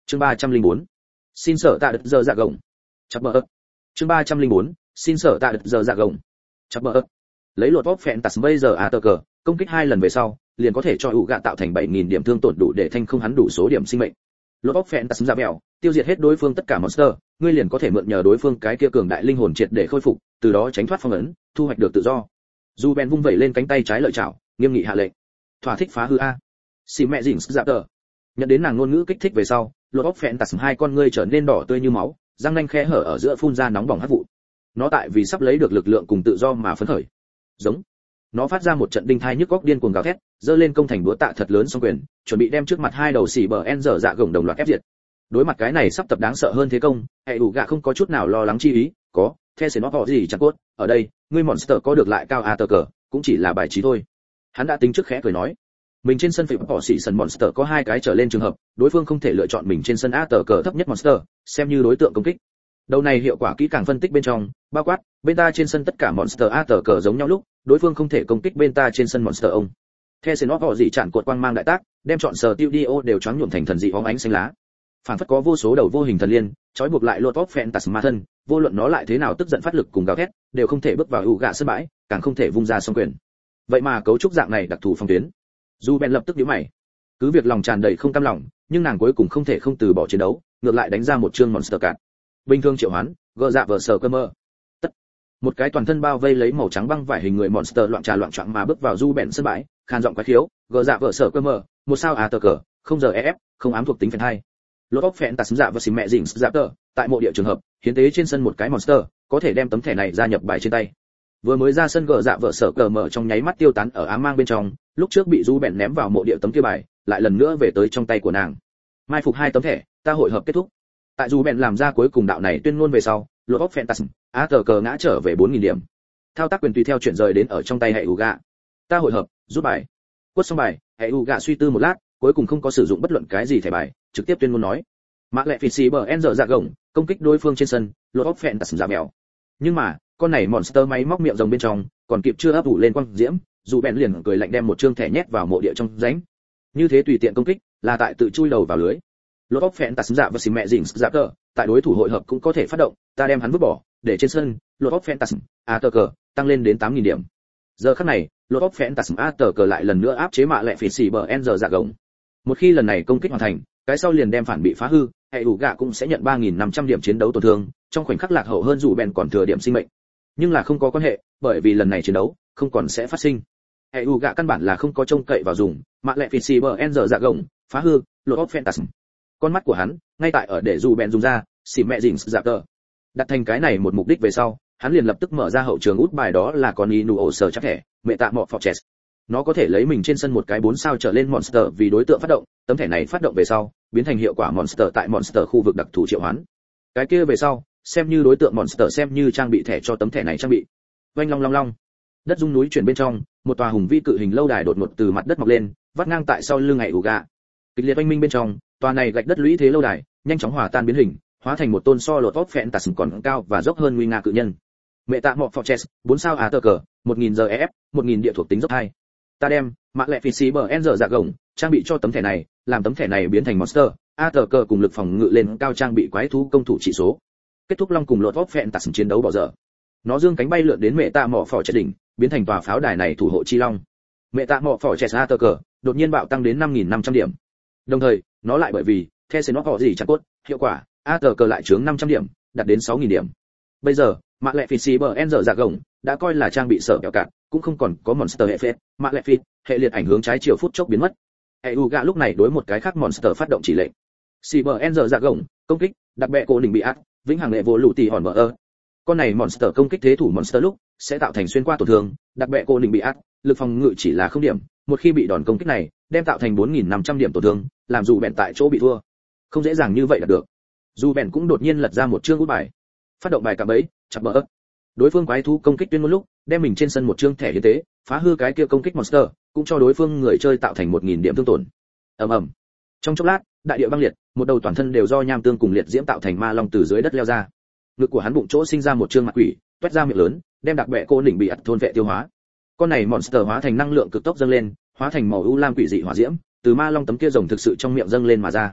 Chương 304. Xin sở tạ đợt giờ dạ gồng. Chập bờ ấp. Chương 304. Xin sở tạ đợt giờ dạ gồng. Chập bờ ấp. Lấy lột bóp phẹn tạt bây giờ à tờ cờ, công kích 2 lần về sau, liền có thể cho ủ gạ tạo thành 7000 điểm thương tổn đủ để thanh không hắn đủ số điểm sinh mệnh. Lột bóp phẹn tạt ra bèo, tiêu diệt hết đối phương tất cả monster, ngươi liền có thể mượn nhờ đối phương cái kia cường đại linh hồn triệt để khôi phục, từ đó tránh thoát phong ấn, thu hoạch được tự do. Du Ben vung vẩy lên cánh tay trái lợi chảo, nghiêm nghị hạ lệnh. Thỏa thích phá hư a. Xì mẹ dỉnh dạ tờ. Nhận đến nàng ngôn ngữ kích thích về sau, lột bóp phẹn tạt hai con ngươi trở nên đỏ tươi như máu, răng nanh khe hở ở giữa phun ra nóng bỏng hắc vụ. Nó tại vì sắp lấy được lực lượng cùng tự do mà phấn khởi. Giống. Nó phát ra một trận đinh thai nhức góc điên cuồng gào thét, giơ lên công thành búa tạ thật lớn song quyền, chuẩn bị đem trước mặt hai đầu xỉ bờ en dở dạ gồng đồng loạt ép diệt. Đối mặt cái này sắp tập đáng sợ hơn thế công, hệ đủ gạ không có chút nào lo lắng chi ý, có, theo sẽ nó họ gì chẳng cốt, ở đây, ngươi monster có được lại cao a tờ cờ, cũng chỉ là bài trí thôi. Hắn đã tính trước khẽ cười nói, mình trên sân phải bỏ xỉ sần monster có 2 cái trở lên trường hợp, đối phương không thể lựa chọn mình trên sân a tờ cờ thấp nhất monster, xem như đối tượng công kích. Đầu này hiệu quả kỹ càng phân tích bên trong, bao quát, bên ta trên sân tất cả monster a tờ cờ giống nhau lúc, đối phương không thể công kích bên ta trên sân monster ông. Theo sẽ nó họ gì chặn cột quang mang đại tác, đem chọn sở studio đều choáng nhuộm thành thần dị bóng ánh xanh lá. Phản phất có vô số đầu vô hình thần liên, trói buộc lại lột tóc phèn tạt ma thân, vô luận nó lại thế nào tức giận phát lực cùng gào thét, đều không thể bước vào ủ gạ sân bãi, càng không thể vung ra song quyền. Vậy mà cấu trúc dạng này đặc thù phong tuyến. Du Ben lập tức nhíu mày. Cứ việc lòng tràn đầy không cam lòng, nhưng nàng cuối cùng không thể không từ bỏ chiến đấu, ngược lại đánh ra một chương monster card. Bình thường triệu hoán, gỡ dạ vờ sở cơ mơ. Tất. Một cái toàn thân bao vây lấy màu trắng băng vải hình người monster loạn trà loạn choạng mà bước vào Du Ben sân bãi, khan giọng quái khiếu, gỡ dạ vờ sở cơ mơ, một sao a tờ cờ, không giờ ef, không ám thuộc tính phèn hai. Lột óc phèn tạt dạ và xì mẹ dỉnh dạ tờ, tại mộ địa trường hợp, hiến tế trên sân một cái monster, có thể đem tấm thẻ này gia nhập bài trên tay. Vừa mới ra sân gỡ dạ vợ sở cờ mở trong nháy mắt tiêu tán ở ám mang bên trong, lúc trước bị Du bẹn ném vào mộ địa tấm kia bài, lại lần nữa về tới trong tay của nàng. Mai phục 2 tấm thẻ, ta hội hợp kết thúc. Tại Du bẹn làm ra cuối cùng đạo này tuyên ngôn về sau, lột óc phèn tạt a tờ cờ ngã trở về 4000 điểm. Thao tác quyền tùy theo chuyển rời đến ở trong tay hệ Uga. Ta hội hợp, rút bài. Quất xong bài, hệ Uga suy tư một lát, cuối cùng không có sử dụng bất luận cái gì thẻ bài, trực tiếp tuyên ngôn nói: mã lệ phỉ xì bờ en giờ dạ gồng công kích đối phương trên sân, lột óc phèn tạt dạ mèo. Nhưng mà con này monster máy móc miệng rồng bên trong còn kịp chưa ấp ủ lên quang diễm, dù bèn liền cười lạnh đem một trương thẻ nhét vào mộ địa trong rãnh. Như thế tùy tiện công kích là tại tự chui đầu vào lưới. Lột óc phèn tạt dạ và xì mẹ dỉnh dạ tờ, tại đối thủ hội hợp cũng có thể phát động, ta đem hắn vứt bỏ, để trên sân lột óc phèn tạt a tờ cờ tăng lên đến 8000 điểm. Giờ khắc này, lột óc phèn tạt a tờ cờ lại lần nữa áp chế mạ lệ phỉ xì bờ en giờ dạ gồng. Một khi lần này công kích hoàn thành, cái sau liền đem phản bị phá hư, hệ đủ gạ cũng sẽ nhận 3500 điểm chiến đấu tổn thương, trong khoảnh khắc lạc hậu hơn dù bèn còn thừa điểm sinh mệnh. Nhưng là không có quan hệ, bởi vì lần này chiến đấu không còn sẽ phát sinh. Hệ đủ gạ căn bản là không có trông cậy vào dùng mạ lệ phỉ xì bờ en giờ dạ gồng phá hư lột óc phantasm. Con mắt của hắn ngay tại ở để dù bèn dùng ra xỉ mẹ dỉnh dạ tờ. Đặt thành cái này một mục đích về sau, hắn liền lập tức mở ra hậu trường út bài, đó là con inu ổ sở chắc thẻ mẹ tạ mọ fortress. Nó có thể lấy mình trên sân một cái 4 sao trở lên monster vì đối tượng phát động, tấm thẻ này phát động về sau biến thành hiệu quả monster tại monster khu vực đặc thù triệu hoán. Cái kia về sau xem như đối tượng monster xem như trang bị thẻ cho tấm thẻ này trang bị. Oanh long long long. Đất rung núi chuyển bên trong, một tòa hùng vĩ cự hình lâu đài đột ngột từ mặt đất mọc lên, vắt ngang tại sau lưng ngày Uga. Kịch liệt oanh minh bên trong, tòa này gạch đất lũy thế lâu đài nhanh chóng hòa tan biến hình, hóa thành một tôn so lột óc phèn tạt còn cao và dốc hơn nguy nga cự nhân. Mẹ tạ mọ fortress 4 sao a tờ cờ 1000 giờ ef 1000 địa thuộc tính dốc 2. Ta đem mạ lệ phi xí bờ en giờ dạ gồng trang bị cho tấm thẻ này, làm tấm thẻ này biến thành monster a tờ cờ cùng lực phòng ngự lên cao trang bị quái thú công thủ chỉ số. Kết thúc long cùng lột óc phèn tạt chiến đấu bỏ dở. Nó dương cánh bay lượn đến mẹ tạ mọ fortress đỉnh, biến thành tòa pháo đài này thủ hộ chi long. Mẹ tạ mọ fortress a tờ cờ đột nhiên bạo tăng đến 5500 điểm. Đồng thời, nó lại bởi vì theo sẽ nó họ gì chẳng cốt, hiệu quả a tờ cờ lại chướng 500 điểm, đạt đến 6000 điểm. Bây giờ, mạ lệ phi xì bờ en giờ dạ gồng đã coi là trang bị sở kẹo cạn, cũng không còn có monster hệ phết, mạ lệ phi hệ liệt ảnh hướng trái chiều phút chốc biến mất. Uga lúc này đối một cái khác monster phát động chỉ lệnh. Xì bờ en giờ dạ gồng công kích, đặc bệ cổ đỉnh bị ác, vĩnh hằng lệ vô lũ tỷ hòn bờ ơ. Con này monster công kích thế thủ monster lúc sẽ tạo thành xuyên qua tổn thương, đặc bệ cổ đỉnh bị ác, lực phòng ngự chỉ là 0 điểm, một khi bị đòn công kích này, đem tạo thành 4500 điểm tổn thương, làm dù bèn tại chỗ bị thua. Không dễ dàng như vậy đạt được. Dù bèn cũng đột nhiên lật ra một chương út bài. Phát động bài cả bấy, chặt bờ ấp. Đối phương quái thú công kích tuyên ngôn lúc, đem mình trên sân một chương thẻ hiến tế, phá hư cái kia công kích monster, cũng cho đối phương người chơi tạo thành 1000 điểm thương tổn. Ầm ầm. Trong chốc lát, đại địa băng liệt, một đầu toàn thân đều do nham tương cùng liệt diễm tạo thành ma long từ dưới đất leo ra. Ngực của hắn bụng chỗ sinh ra một chương mặt quỷ, toét ra miệng lớn, đem đặc bệ cô đỉnh bị ắt thôn vệ tiêu hóa. Con này monster hóa thành năng lượng cực tốc dâng lên, hóa thành màu u lam quỷ dị hỏa diễm, từ ma long tấm kia rồng thực sự trong miệng dâng lên mà ra.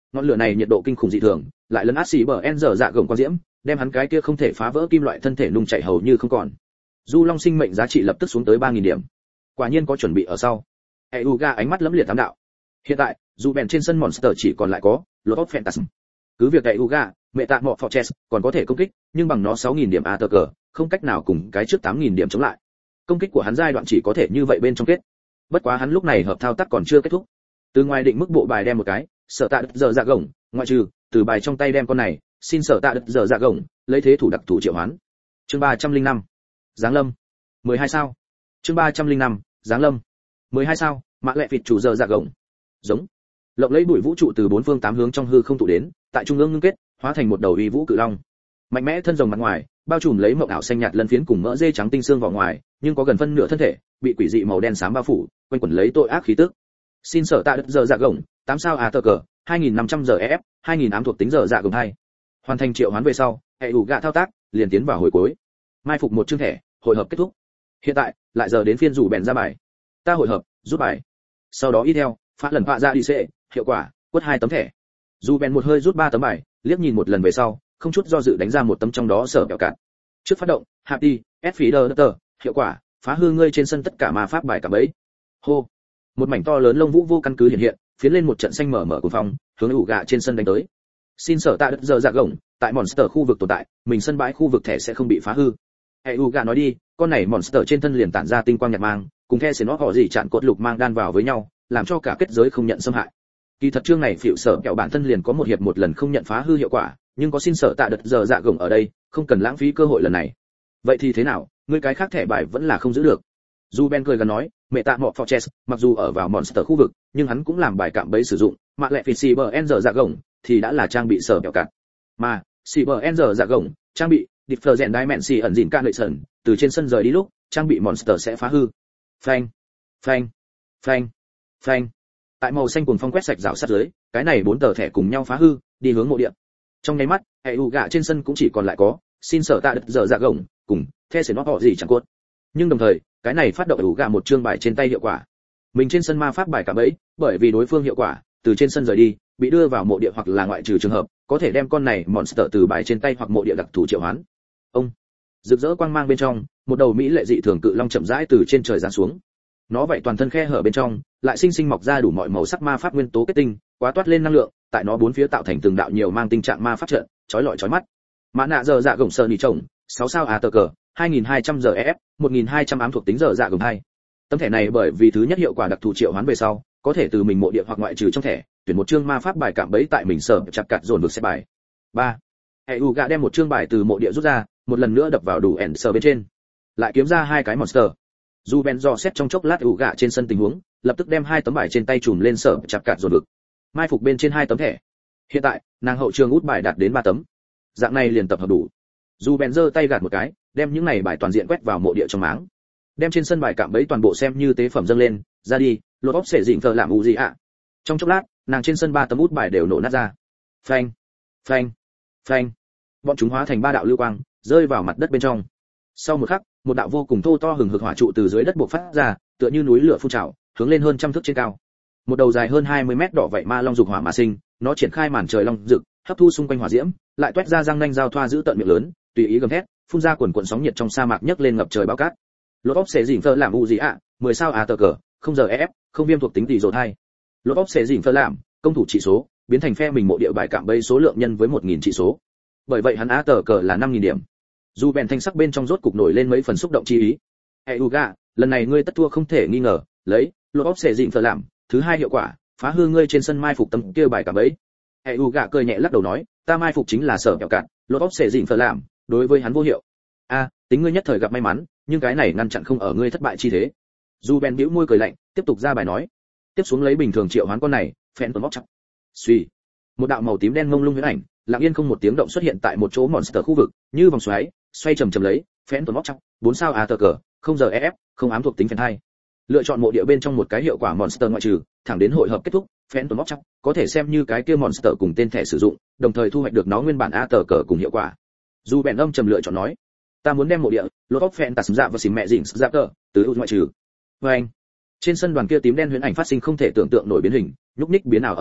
Ngọn lửa này nhiệt độ kinh khủng dị thường, lại lấn át xì bờ en giờ dạ gồng quang diễm, đem hắn cái kia không thể phá vỡ kim loại thân thể nung chảy hầu như không còn. Du Long sinh mệnh giá trị lập tức xuống tới 3000 điểm. Quả nhiên có chuẩn bị ở sau. Euga ánh mắt lẫm liệt tám đạo. Hiện tại, dù bèn trên sân monster chỉ còn lại có Lord of Phantasm. Cứ việc Euga, mẹ tạ mọ Fortress còn có thể công kích, nhưng bằng nó 6000 điểm ATK, không cách nào cùng cái trước 8000 điểm chống lại. Công kích của hắn giai đoạn chỉ có thể như vậy bên trong kết. Bất quá hắn lúc này hợp thao tác còn chưa kết thúc. Từ ngoài định mức bộ bài đem một cái, sợ tạ giờ dạ gồng, ngoại trừ từ bài trong tay đem con này, xin sợ tạ giờ dạ gồng, lấy thế thủ đặc thủ triệu hoán. Chương 305. Giáng lâm. 12 sao. Chương 305. Giáng lâm. 12 sao, mã lệ phịt chủ giờ dạ gồng. Giống. Lộng lấy bụi vũ trụ từ bốn phương tám hướng trong hư không tụ đến, tại trung ương ngưng kết, hóa thành một đầu uy vũ cự long. Mạnh mẽ thân rồng mặt ngoài, bao trùm lấy mộng ảo xanh nhạt lân phiến cùng mỡ dê trắng tinh xương vào ngoài, nhưng có gần phân nửa thân thể bị quỷ dị màu đen xám bao phủ, quanh quẩn lấy tội ác khí tức. Xin sở tạ giờ dạ gồng, 8 sao ATK, 2500 giờ EF, 2000 ám thuộc tính giờ dạ gồng 2. Hoàn thành triệu hoán về sau, hệ đủ gạ thao tác, liền tiến vào hồi cuối. Mai phục một chương thẻ, hội hợp kết thúc. Hiện tại, lại giờ đến phiên rủ bèn ra bài. Ta hội hợp, rút bài. Sau đó y theo, phát lần phạ ra đi xệ, hiệu quả, quất 2 tấm thẻ. Dù bèn một hơi rút 3 tấm bài, liếc nhìn một lần về sau, không chút do dự đánh ra một tấm trong đó sở kẹo cạn. Trước phát động, Happy, Sfider, hiệu quả, phá hư ngươi trên sân tất cả ma pháp bài cả bấy. Hô. Một mảnh to lớn lông vũ vô căn cứ hiện hiện, phiến lên một trận xanh mở mở của phong, hướng ủ gạ trên sân đánh tới. Xin sở tạ giờ dạ gồng, tại monster khu vực tồn tại, mình sân bãi khu vực thẻ sẽ không bị phá hư. Hệ ủ gạ nói đi, con này monster trên thân liền tản ra tinh quang nhạt mang, cùng the nó họ gì chặn cột lục mang đan vào với nhau, làm cho cả kết giới không nhận xâm hại. Kỳ thật chương này phiểu sở kẹo bản thân liền có một hiệp một lần không nhận phá hư hiệu quả, nhưng có xin sở tạ giờ dạ gồng ở đây, không cần lãng phí cơ hội lần này. Vậy thì thế nào, ngươi cái khác thẻ bài vẫn là không giữ được. Dù Ben cười gần nói, mẹ tạ mọ Fortress, mặc dù ở vào monster khu vực, nhưng hắn cũng làm bài cạm bẫy sử dụng, mà lệ phỉ Cyber Enzer dạ gồng thì đã là trang bị sở kẹo cạn. Mà Cyber Enzer dạ gồng, trang bị Different Dimension ẩn dịn can lợi sần, từ trên sân rời đi lúc, trang bị monster sẽ phá hư. Phanh, phanh, phanh, phanh. Tại màu xanh cuồng phong quét sạch rào sát dưới, cái này 4 tờ thẻ cùng nhau phá hư, đi hướng mộ địa. Trong nháy mắt, hệ u gạ trên sân cũng chỉ còn lại có xin sở tạ giờ dạ gồng cùng the nó họ gì chẳng cốt. Nhưng đồng thời, cái này phát động ủ gạ một chương bài trên tay hiệu quả. Mình trên sân ma pháp bài cả bẫy, bởi vì đối phương hiệu quả từ trên sân rời đi, bị đưa vào mộ địa hoặc là ngoại trừ trường hợp, có thể đem con này monster từ bài trên tay hoặc mộ địa đặc thù triệu hoán. Ông rực rỡ quang mang bên trong, một đầu mỹ lệ dị thường cự long chậm rãi từ trên trời giáng xuống. Nó vậy toàn thân khe hở bên trong, lại sinh sinh mọc ra đủ mọi màu sắc ma pháp nguyên tố kết tinh, quá toát lên năng lượng, tại nó bốn phía tạo thành từng đạo nhiều mang tinh trạng ma pháp trận, chói lọi chói mắt. Mã nạ giờ dạ gồng sơ nỉ chồng, 6 sao ATK, 2200 giờ EF, 1200 ám thuộc tính giờ dạ gồng 2. Tấm thẻ này bởi vì thứ nhất hiệu quả đặc thù triệu hoán về sau, có thể từ mình mộ địa hoặc ngoại trừ trong thẻ, tuyển một chương ma pháp bài cạm bẫy tại mình sở chặt cạt dồn vực xếp bài. 3. Euga đem một chương bài từ mộ địa rút ra, một lần nữa đập vào đủ ẻn sở bên trên. Lại kiếm ra 2 cái monster. Dù Ben dò xét trong chốc lát Euga trên sân tình huống, lập tức đem 2 tấm bài trên tay trùm lên sở chặt cạt dồn vực. Mai phục bên trên 2 tấm thẻ. Hiện tại, nàng hậu trường út bài đạt đến 3 tấm. Dạng này liền tập hợp đủ. Dù Ben giơ tay gạt một cái, đem những này bài toàn diện quét vào mộ địa trong máng. Đem trên sân bài cạm bẫy toàn bộ xem như tế phẩm dâng lên, ra đi, lột óc sẽ dịnh thờ làm u gì ạ. Trong chốc lát, nàng trên sân 3 tấm út bài đều nổ nát ra. Phanh, phanh, phanh. Bọn chúng hóa thành 3 đạo lưu quang, rơi vào mặt đất bên trong. Sau một khắc, một đạo vô cùng thô to hừng hực hỏa trụ từ dưới đất bộc phát ra, tựa như núi lửa phun trào, hướng lên hơn trăm thước trên cao. Một đầu dài hơn 20 mét đỏ vậy ma long dục hỏa mà sinh, nó triển khai màn trời long rực, hấp thu xung quanh hỏa diễm, lại toét ra răng nanh giao thoa giữ tận miệng lớn, tùy ý gầm thét, phun ra quần quần sóng nhiệt trong sa mạc nhấc lên ngập trời bão cát. Lột óc sẽ dỉn phơ làm u gì ạ, 10 sao ATK, không giờ EF, không viêm thuộc tính tỷ rồ thai. Lột óc sẽ dỉn phơ làm, công thủ trị số, biến thành phe mình mộ địa bài cạm bẫy số lượng nhân với 1000 trị số. Bởi vậy hắn ATK là 5000 điểm. Dù bèn thanh sắc bên trong rốt cục nổi lên mấy phần xúc động chi ý. Euga, lần này ngươi tất thua không thể nghi ngờ, lấy lột óc sẽ dỉn phơ làm, thứ 2 hiệu quả, phá hư ngươi trên sân mai phục tấm kia bài cạm bẫy. Euga cười nhẹ lắc đầu nói, ta mai phục chính là sở kẹo cạn, lột óc sẽ dỉn phơ làm, đối với hắn vô hiệu. Tính ngươi nhất thời gặp may mắn, nhưng cái này ngăn chặn không ở ngươi thất bại chi thế. Dù Ben bĩu môi cười lạnh, tiếp tục ra bài nói, tiếp xuống lấy bình thường triệu hoán con này, phèn tuần móc chắc. Suy, một đạo màu tím đen ngông lung huyễn ảnh, lặng yên không một tiếng động xuất hiện tại một chỗ monster khu vực, như vòng xoáy, xoay chầm chầm lấy, phèn tuần móc chắc, 4 sao ATK, không giờ EF, không ám thuộc tính phèn hai. Lựa chọn mộ địa bên trong một cái hiệu quả monster ngoại trừ, thẳng đến hội hợp kết thúc, phèn tuần móc chắc, có thể xem như cái kia monster cùng tên thẻ sử dụng, đồng thời thu hoạch được nó nguyên bản ATK cùng hiệu quả. Dù Ben âm trầm lựa chọn nói, ta muốn đem mộ địa lột óc phèn tạt dạ và xìm mẹ dỉnh dạ tờ từ ưu ngoại trừ. Với anh trên sân đoàn kia tím đen huyễn ảnh phát sinh không thể tưởng tượng nổi biến hình, nhúc nhích biến ảo ở giữa,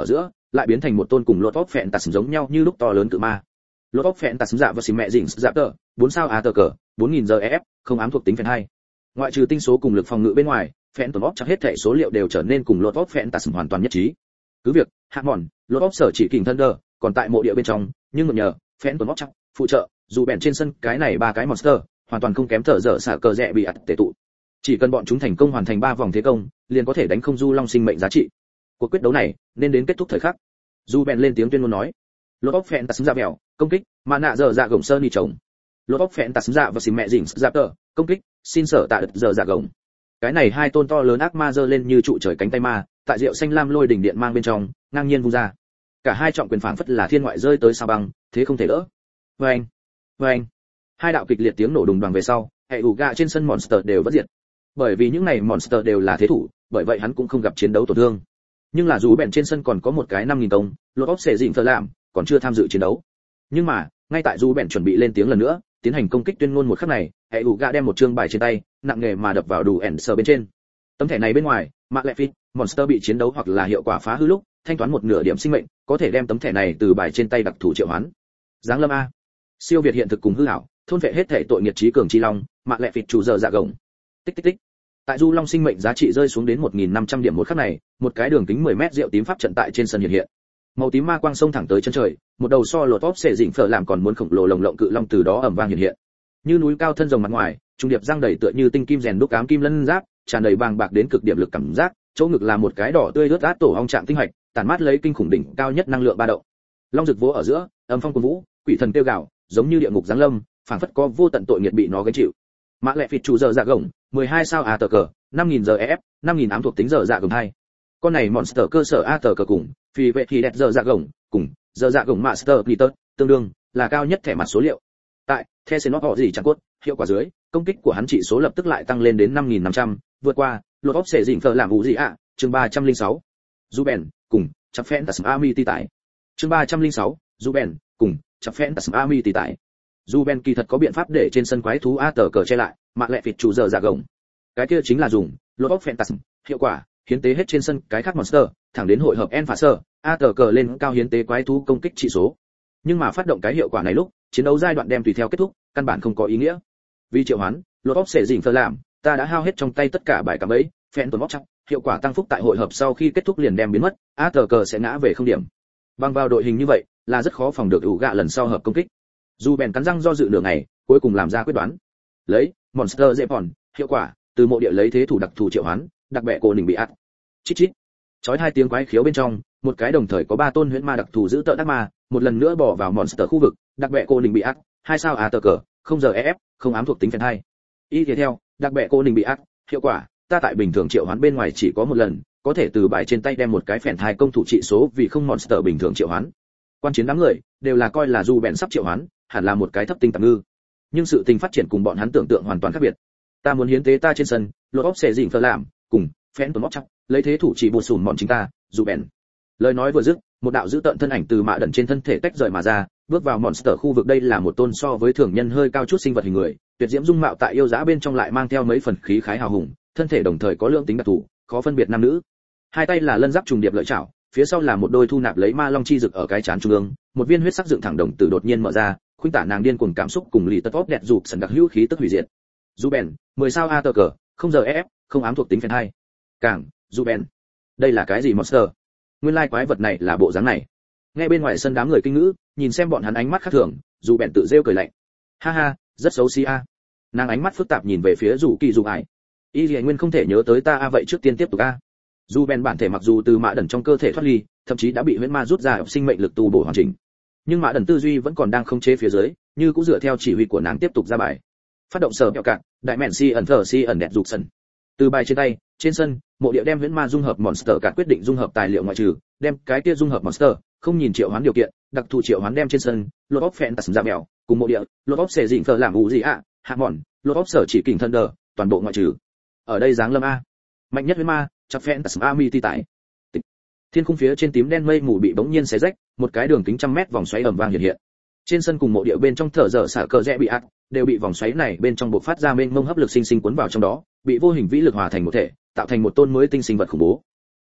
lại biến thành một tôn cùng lột óc phẹn tạt giống nhau như lúc to lớn cự ma. Lột óc phẹn tạt dạ và xì mẹ dỉnh dạ tờ 4 sao a tờ cờ 4000 giờ ef không ám thuộc tính phẹn 2. Ngoại trừ tinh số cùng lực phòng ngự bên ngoài, phẹn tổn óc chắc hết thảy số liệu đều trở nên cùng lột óc phẹn tạt hoàn toàn nhất trí. Cứ việc hạ mòn lột óc sở chỉ kình thân đờ còn tại mộ địa bên trong, nhưng nhờ phẹn tổn óc chắc phụ trợ, dù bèn trên sân cái này ba cái monster hoàn toàn không kém thở dở xả cờ rẽ bị ạt tệ tụ. Chỉ cần bọn chúng thành công hoàn thành 3 vòng thế công, liền có thể đánh không du long sinh mệnh giá trị. Cuộc quyết đấu này nên đến kết thúc thời khắc. Dù bèn lên tiếng tuyên ngôn nói, lột óc phẹn tạt dạ bèo công kích mà nạ giờ dạ gồng sơn đi trồng, lột óc phẹn tạt dạ và xì mẹ dỉnh dạ tờ công kích xin sở tạ đợt giờ dạ gồng. Cái này hai tôn to lớn ác ma giơ lên như trụ trời cánh tay ma, tại rượu xanh lam lôi đỉnh điện mang bên trong ngang nhiên vung ra. Cả hai trọng quyền phảng phất là thiên ngoại rơi tới sao băng, thế không thể đỡ. Vâng, vâng. Hai đạo kịch liệt tiếng nổ đùng đoàng về sau, hệ ủ gạ trên sân monster đều vỡ diệt. Bởi vì những này monster đều là thế thủ, bởi vậy hắn cũng không gặp chiến đấu tổn thương. Nhưng là dù bèn trên sân còn có một cái 5000 công, lột óc xệ dịnh thờ làm, còn chưa tham dự chiến đấu. Nhưng mà, ngay tại dù bèn chuẩn bị lên tiếng lần nữa, tiến hành công kích tuyên ngôn một khắc này, hệ ủ gạ đem một trương bài trên tay, nặng nghề mà đập vào đủ ẻn sờ bên trên. Tấm thẻ này bên ngoài, mạ lệ phi, monster bị chiến đấu hoặc là hiệu quả phá hư lúc, thanh toán một nửa điểm sinh mệnh, có thể đem tấm thẻ này từ bài trên tay đặc thủ triệu hoán. Giáng lâm a. Siêu việt hiện thực cùng hư ảo, thôn vệ hết thể tội nghiệt trí cường chi long, mạ lệ phi chủ giờ dạ gồng. Tích tích tích. Tại du long sinh mệnh giá trị rơi xuống đến 1500 điểm một khắc này, một cái đường kính 10 mét rượu tím pháp trận tại trên sân hiện hiện. Màu tím ma quang xông thẳng tới chân trời, một đầu so lột tóp xệ dịnh phở làm còn muốn khổng lồ lồng lộng cự long từ đó ầm vang hiện hiện. Như núi cao thân rồng mặt ngoài, trung điệp răng đầy tựa như tinh kim rèn đúc ám kim lân giáp, tràn đầy bàng bạc đến cực điểm lực cảm giác, chỗ ngực là một cái đỏ tươi rớt át tổ ong trạng tinh hạch, tản mát lấy kinh khủng đỉnh cao nhất năng lượng ba động. Long rực vỗ ở giữa, âm phong cuồn vũ, quỷ thần kêu gào, giống như địa ngục giáng lâm, phảng phất có vô tận tội nghiệt bị nó gánh chịu. Mã lệ phịt chủ giờ dạ gồng, 12 sao a tờ cờ, 5000 giờ ef, 5000 ám thuộc tính giờ dạ gồng 2. Con này monster cơ sở a tờ cờ cùng, phi vệ thì đẹp giờ dạ gồng, cùng giờ dạ gồng master glitter, tương đương là cao nhất thẻ mặt số liệu. Tại The Senot họ gì chẳng cốt, hiệu quả dưới, công kích của hắn chỉ số lập tức lại tăng lên đến 5500, vượt qua lột óc xệ dịnh phở làm vụ gì ạ, chương 306. Ruben cùng chặt phèn tạt Army tỷ tải. Chương 306, Ruben cùng chặt phèn tạt Army tỷ tải. Ruben kỳ thật có biện pháp để trên sân quái thú a tờ cờ che lại, mạ lệ vịt chủ giờ dạ gồng. Cái kia chính là dùng lột óc phèn tạt, hiệu quả hiến tế hết trên sân cái khác monster, thẳng đến hội hợp Enfacer, a tờ cờ lên cao hiến tế quái thú công kích trị số. Nhưng mà phát động cái hiệu quả này lúc, chiến đấu giai đoạn đem tùy theo kết thúc, căn bản không có ý nghĩa. Vì triệu hoán, lột óc xệ dịnh phở làm, ta đã hao hết trong tay tất cả bài cắm ấy, phèn tổn óc chắc, hiệu quả tăng phúc tại hội hợp sau khi kết thúc liền đem biến mất, a tờ cờ sẽ ngã về không điểm. Bằng vào đội hình như vậy, là rất khó phòng được ủ gạ lần sau hợp công kích. Dù bèn cắn răng do dự nửa ngày, cuối cùng làm ra quyết đoán. Lấy monster dễ còn, hiệu quả từ mộ địa lấy thế thủ đặc thù triệu hoán, đặc bệ cổ đỉnh bị ạt. Chít chít. Chói hai tiếng quái khiếu bên trong, một cái đồng thời có 3 tôn huyễn ma đặc thù giữ tợn ác ma, một lần nữa bỏ vào monster khu vực, đặc bệ cổ đỉnh bị ạt, 2 sao a tờ cờ, không giờ ef, không ám thuộc tính phèn 2. Y tiếp theo, đặc bệ cô đình bị ác, hiệu quả, ta tại bình thường triệu hoán bên ngoài chỉ có một lần, có thể từ bài trên tay đem một cái phèn 2 công thủ trị số vì không monster bình thường triệu hoán. Quan chiến đám người đều là coi là dù bèn sắp triệu hoán, hẳn là một cái thấp tinh tạp ngư. Nhưng sự tình phát triển cùng bọn hắn tưởng tượng hoàn toàn khác biệt. Ta muốn hiến tế ta trên sân, lột óc xệ dịnh phở làm, cùng phèn tổn óc chắc, lấy thế thủ chỉ bổ sung bọn chính ta, dù bèn. Lời nói vừa dứt, một đạo dữ tợn thân ảnh từ mạ đần trên thân thể tách rời mà ra, bước vào monster khu vực. Đây là một tôn so với thường nhân hơi cao chút sinh vật hình người, tuyệt diễm dung mạo tại yêu dã bên trong lại mang theo mấy phần khí khái hào hùng, thân thể đồng thời có lượng tính đặc thù, khó phân biệt nam nữ. Hai tay là lân giáp trùng điệp lợi chảo, phía sau là một đôi thu nạp lấy ma long chi rực ở cái trán trung ương, một viên huyết sắc dựng thẳng đồng tử đột nhiên mở ra, khuynh tả nàng điên cuồng cảm xúc cùng lì tất tốt đẹp dục sần đặc hữu khí tức hủy diệt. Ruben, 10 sao a tờ cờ, không giờ ef, không ám thuộc tính phèn 2. Càng, Ruben. Đây là cái gì monster? Nguyên lai quái vật này là bộ dáng này. Nghe bên ngoài sân đám người kinh ngữ, nhìn xem bọn hắn ánh mắt khác thường, dù bèn tự rêu cười lạnh. Ha ha, rất xấu xí a. Nàng ánh mắt phức tạp nhìn về phía dù kỳ dù ải. Y Lệ Nguyên không thể nhớ tới ta a, vậy trước tiên tiếp tục a. Dù bèn bản thể mặc dù từ mạ đần trong cơ thể thoát ly, thậm chí đã bị huyễn ma rút ra sinh mệnh lực tu bổ hoàn chỉnh. Nhưng mạ đần tư duy vẫn còn đang khống chế phía dưới, như cũng dựa theo chỉ huy của nàng tiếp tục ra bài. Phát động sở kẹo cạn, đại mện si ẩn thở si ẩn đẹp dục sần. Từ bài trên tay, trên sân, mộ địa đem huyễn ma dung hợp monster cạn quyết định dung hợp tài liệu ngoại trừ, đem cái kia dung hợp monster, không nhìn triệu hoán điều kiện, đặc thù triệu hoán đem trên sân, lột óc phèn tạt ra mèo, cùng mộ địa, lột óc xệ dịnh phở làm ủ gì ạ, hạ mòn, lột óc sở chỉ kình thân đờ, toàn bộ ngoại trừ. Ở đây giáng lâm a, mạnh nhất huyễn ma, chặt phèn tạt Army ti tải. Thiên khung phía trên tím đen mây mù bị bỗng nhiên xé rách, một cái đường kính trăm mét vòng xoáy ầm vang hiện hiện. Trên sân cùng mộ địa bên trong thở dở xả cờ rẽ bị ạt, đều bị vòng xoáy này bên trong bộc phát ra mênh mông hấp lực sinh sinh cuốn vào trong đó, bị vô hình vĩ lực hòa thành một thể, tạo thành một tôn mới tinh sinh vật khủng bố.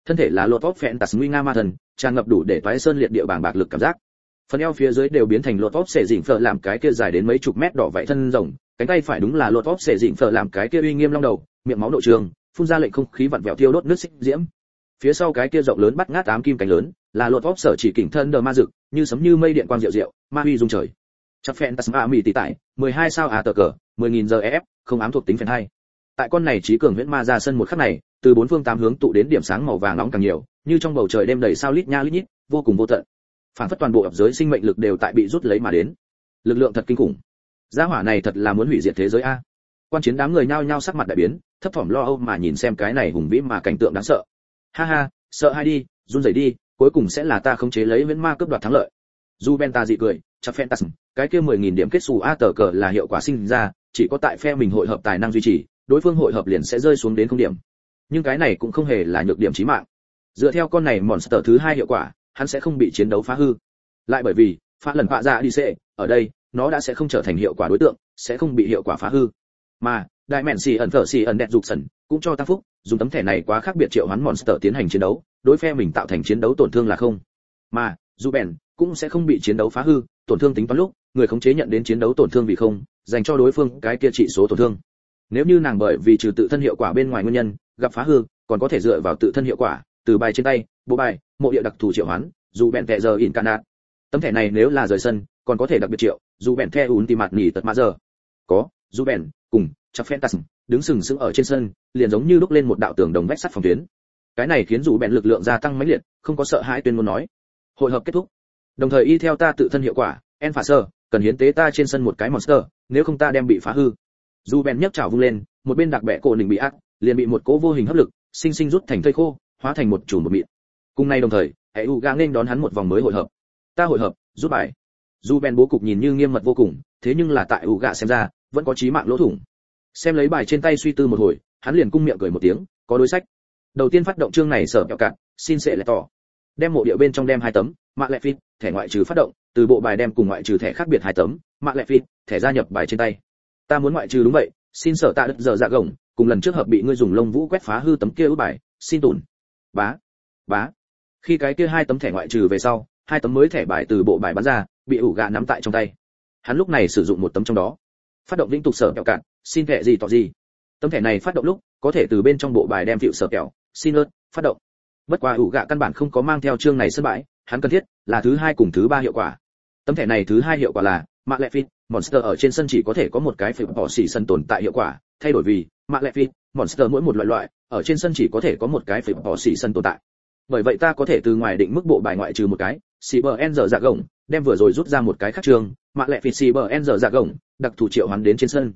thân thể là lột vóc phẹn tạt nguy nga ma thần, tràn ngập đủ để toái sơn liệt địa bàng bạc lực cảm giác. Phần eo phía dưới đều biến thành lột vóc xệ dịnh phở làm cái kia dài đến mấy chục mét đỏ vậy thân rồng, cánh tay phải đúng là lột vóc xệ dịnh phở làm cái kia uy nghiêm long đầu, miệng máu nội trường, phun ra lệnh không khí vặn vẹo thiêu đốt nước xích diễm. Phía sau cái kia rộng lớn bắt ngát ám kim cánh lớn, là lột vóc sở chỉ kình thân đờ ma dực, như sấm như mây điện quang diệu diệu, ma huy dung trời. Chắc phẹn tạt ma mì tỷ tại, 12 sao tờ cờ, 10.000 giờ ef, không ám thuộc tính phèn hay. Tại con này trí cường huyễn ma ra sân một khắc này, từ bốn phương tám hướng tụ đến điểm sáng màu vàng nóng càng nhiều, như trong bầu trời đêm đầy sao lít nha lít nhít, vô cùng vô tận. Phản phất toàn bộ ập giới sinh mệnh lực đều tại bị rút lấy mà đến. Lực lượng thật kinh khủng. Gia hỏa này thật là muốn hủy diệt thế giới a. Quan chiến đám người nhao nhao sắc mặt đại biến, thấp thỏm lo âu mà nhìn xem cái này hùng vĩ mà cảnh tượng đáng sợ. Ha ha, sợ hay đi, run rẩy đi, cuối cùng sẽ là ta khống chế lấy huyễn ma cướp đoạt thắng lợi. Jubenta dị cười, chắc phen tas, cái kia 10.000 điểm kết xù tờ cờ là hiệu quả sinh ra, chỉ có tại phe mình hội hợp tài năng duy trì, đối phương hội hợp liền sẽ rơi xuống đến không điểm. Nhưng cái này cũng không hề là nhược điểm chí mạng. Dựa theo con này monster thứ hai hiệu quả, hắn sẽ không bị chiến đấu phá hư. Lại bởi vì, phá lần phạ ra đi xệ, ở đây, nó đã sẽ không trở thành hiệu quả đối tượng, sẽ không bị hiệu quả phá hư. Mà, đại mện xì ẩn phở xì ẩn đẹp dục sần, cũng cho tăng phúc, dùng tấm thẻ này quá khác biệt triệu hoán monster tiến hành chiến đấu, đối phe mình tạo thành chiến đấu tổn thương là không. Mà, dù bèn cũng sẽ không bị chiến đấu phá hư, tổn thương tính toán lúc, người khống chế nhận đến chiến đấu tổn thương vì không, dành cho đối phương cái kia trị số tổn thương. Nếu như nàng bởi vì trừ tự thân hiệu quả bên ngoài nguyên nhân, gặp phá hư, còn có thể dựa vào tự thân hiệu quả, từ bài trên tay, bộ bài, mộ địa đặc thù triệu hoán, dù bèn tệ giờ in canat. Tấm thẻ này nếu là rời sân, còn có thể đặc biệt triệu, dù bèn theo ultimate nhỉ tật mã giờ. Có, dù bèn cùng chắc phantasm đứng sừng sững ở trên sân, liền giống như đúc lên một đạo tường đồng vách sắt phòng tuyến. Cái này khiến dù bèn lực lượng gia tăng mãnh liệt, không có sợ hãi tuyên ngôn nói. Hội hợp kết thúc. Đồng thời y theo ta tự thân hiệu quả, Enfacer, cần hiến tế ta trên sân một cái monster, nếu không ta đem bị phá hư. Dù bèn nhấc chảo vung lên, một bên đặc bẻ cổ đỉnh bị ác, liền bị một cỗ vô hình hấp lực, sinh sinh rút thành thây khô, hóa thành một chùm một mịn. Cùng nay đồng thời, hệ Uga nên đón hắn một vòng mới hội hợp. Ta hội hợp, rút bài. Dù bèn bố cục nhìn như nghiêm mật vô cùng, thế nhưng là tại Uga xem ra, vẫn có chí mạng lỗ thủng. Xem lấy bài trên tay suy tư một hồi, hắn liền cung miệng cười một tiếng, có đối sách. Đầu tiên phát động chương này sở kẹo cạn, xin sẽ lại tỏ. Đem mộ địa bên trong đem hai tấm, mạ lệ phít, thẻ ngoại trừ phát động, từ bộ bài đem cùng ngoại trừ thẻ khác biệt hai tấm, mạ lệ phít, thẻ gia nhập bài trên tay. Ta muốn ngoại trừ đúng vậy, xin sở tạ đất giờ dạ gồng, cùng lần trước hợp bị ngươi dùng lông vũ quét phá hư tấm kia út bài, xin tủn. Bá. Khi cái kia hai tấm thẻ ngoại trừ về sau, hai tấm mới thẻ bài từ bộ bài bắn ra, bị ủ gạ nắm tại trong tay. Hắn lúc này sử dụng một tấm trong đó. Phát động lĩnh tục sở kẹo cạn, xin thẻ gì tỏ gì. Tấm thẻ này phát động lúc, có thể từ bên trong bộ bài đem phiệu sở kẹo, xin ớt, phát động. Bất quá ủ gạ căn bản không có mang theo chương này sân bãi, hắn cần thiết là thứ hai cùng thứ ba hiệu quả. Tấm thẻ này thứ hai hiệu quả là Malefic, monster ở trên sân chỉ có thể có một cái phải bỏ xỉ sân tồn tại hiệu quả, thay đổi vì Malefic, monster mỗi một loại ở trên sân chỉ có thể có một cái phải bỏ xỉ sân tồn tại. Bởi vậy ta có thể từ ngoài định mức bộ bài ngoại trừ một cái, Cyber giờ dạ gồng, đem vừa rồi rút ra một cái khác trường, Malefic Cyber giờ dạ gồng, đặc thù triệu hoán đến trên sân.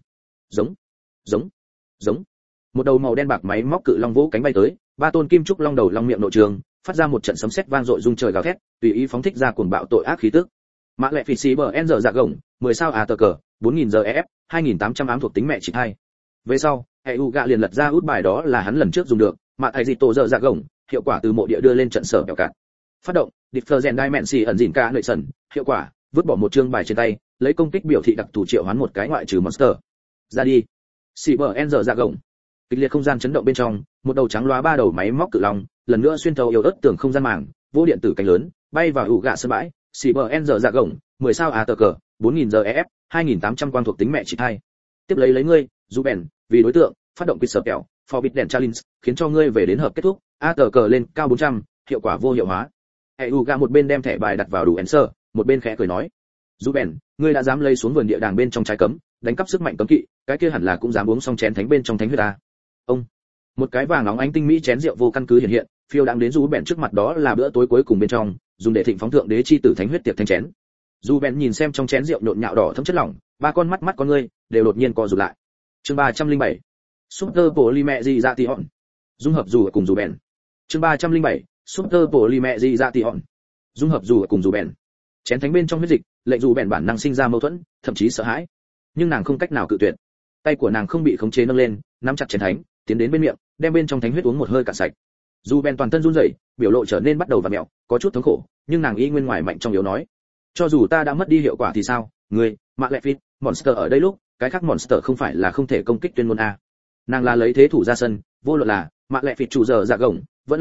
Giống. Một đầu màu đen bạc máy móc cự long vỗ cánh bay tới, ba tôn kim trúc long đầu long miệng nội trường, phát ra một trận sấm sét vang dội rung trời gào thét, tùy ý phóng thích ra cuồng bạo tội ác khí tức. Mã lệ phỉ xì bờ giờ dạ gồng, 10 sao tờ cờ, 4000 giờ ef, 2800 ám thuộc tính mẹ chỉ hai. Về sau, hệ Uga liền lật ra út bài đó là hắn lần trước dùng được, mạ thầy gì tổ giờ dạ gồng, hiệu quả từ mộ địa đưa lên trận sở kẹo cạn. Phát động, Different Dimension ẩn dỉn ca nội sần, hiệu quả, vứt bỏ một chương bài trên tay, lấy công kích biểu thị đặc thù triệu hoán một cái ngoại trừ monster. Ra đi. Cyber giờ dạ gồng. Kịch liệt không gian chấn động bên trong, một đầu trắng loá ba đầu máy móc cự long, lần nữa xuyên thấu yếu ớt tường không gian màng, vô điện tử cánh lớn, bay vào ủ gạ sân bãi, Cyber giờ dạ gồng, 10 sao tờ cờ, 4000 giờ ef, 2800 quang thuộc tính mẹ chỉ hai. Tiếp lấy ngươi, Ruben, vì đối tượng, phát động quỷ sở kẹo, Forbidden Challenge, khiến cho ngươi về đến hợp kết thúc, tờ cờ lên cao 400, hiệu quả vô hiệu hóa. Uga một bên đem thẻ bài đặt vào đủ ensor, một bên khẽ cười nói: "Ruben, ngươi đã dám lây xuống vườn địa đàng bên trong trái cấm, đánh cắp sức mạnh cấm kỵ, cái kia hẳn là cũng dám uống xong chén thánh bên trong thánh huyết ta." Ông, một cái vàng óng ánh tinh mỹ chén rượu vô căn cứ hiện hiện, phiêu đang đến Ruben trước mặt đó là bữa tối cuối cùng bên trong, dùng để thịnh phóng thượng đế chi tử thánh huyết tiệc thanh chén. Ruben nhìn xem trong chén rượu nhộn nhạo đỏ thấm chất lỏng, ba con mắt con ngươi đều đột nhiên co rụt lại. Chương 307. Super Polymerization. Dung hợp dù cùng Ruben. Chương 307. Super Polymerization. Dung hợp dù cùng Ruben. Chén thánh bên trong huyết dịch, lệnh Ruben bản năng sinh ra mâu thuẫn, thậm chí sợ hãi. Nhưng nàng không cách nào cự tuyệt. Tay của nàng không bị khống chế nâng lên, nắm chặt chén thánh, tiến đến bên miệng, đem bên trong thánh huyết uống một hơi cạn sạch. Ruben toàn thân run rẩy, biểu lộ trở nên bắt đầu vặn mèo, có chút thống khổ, nhưng nàng y nguyên ngoài mạnh trong yếu nói: "Cho dù ta đã mất đi hiệu quả thì sao? Ngươi, Malefic, monster ở đây lúc, cái khác monster không phải là không thể công kích tuyên ngôn a." Nàng là lấy thế thủ ra sân, vô luận là Malefic chủ giờ dạ gồng, vẫn là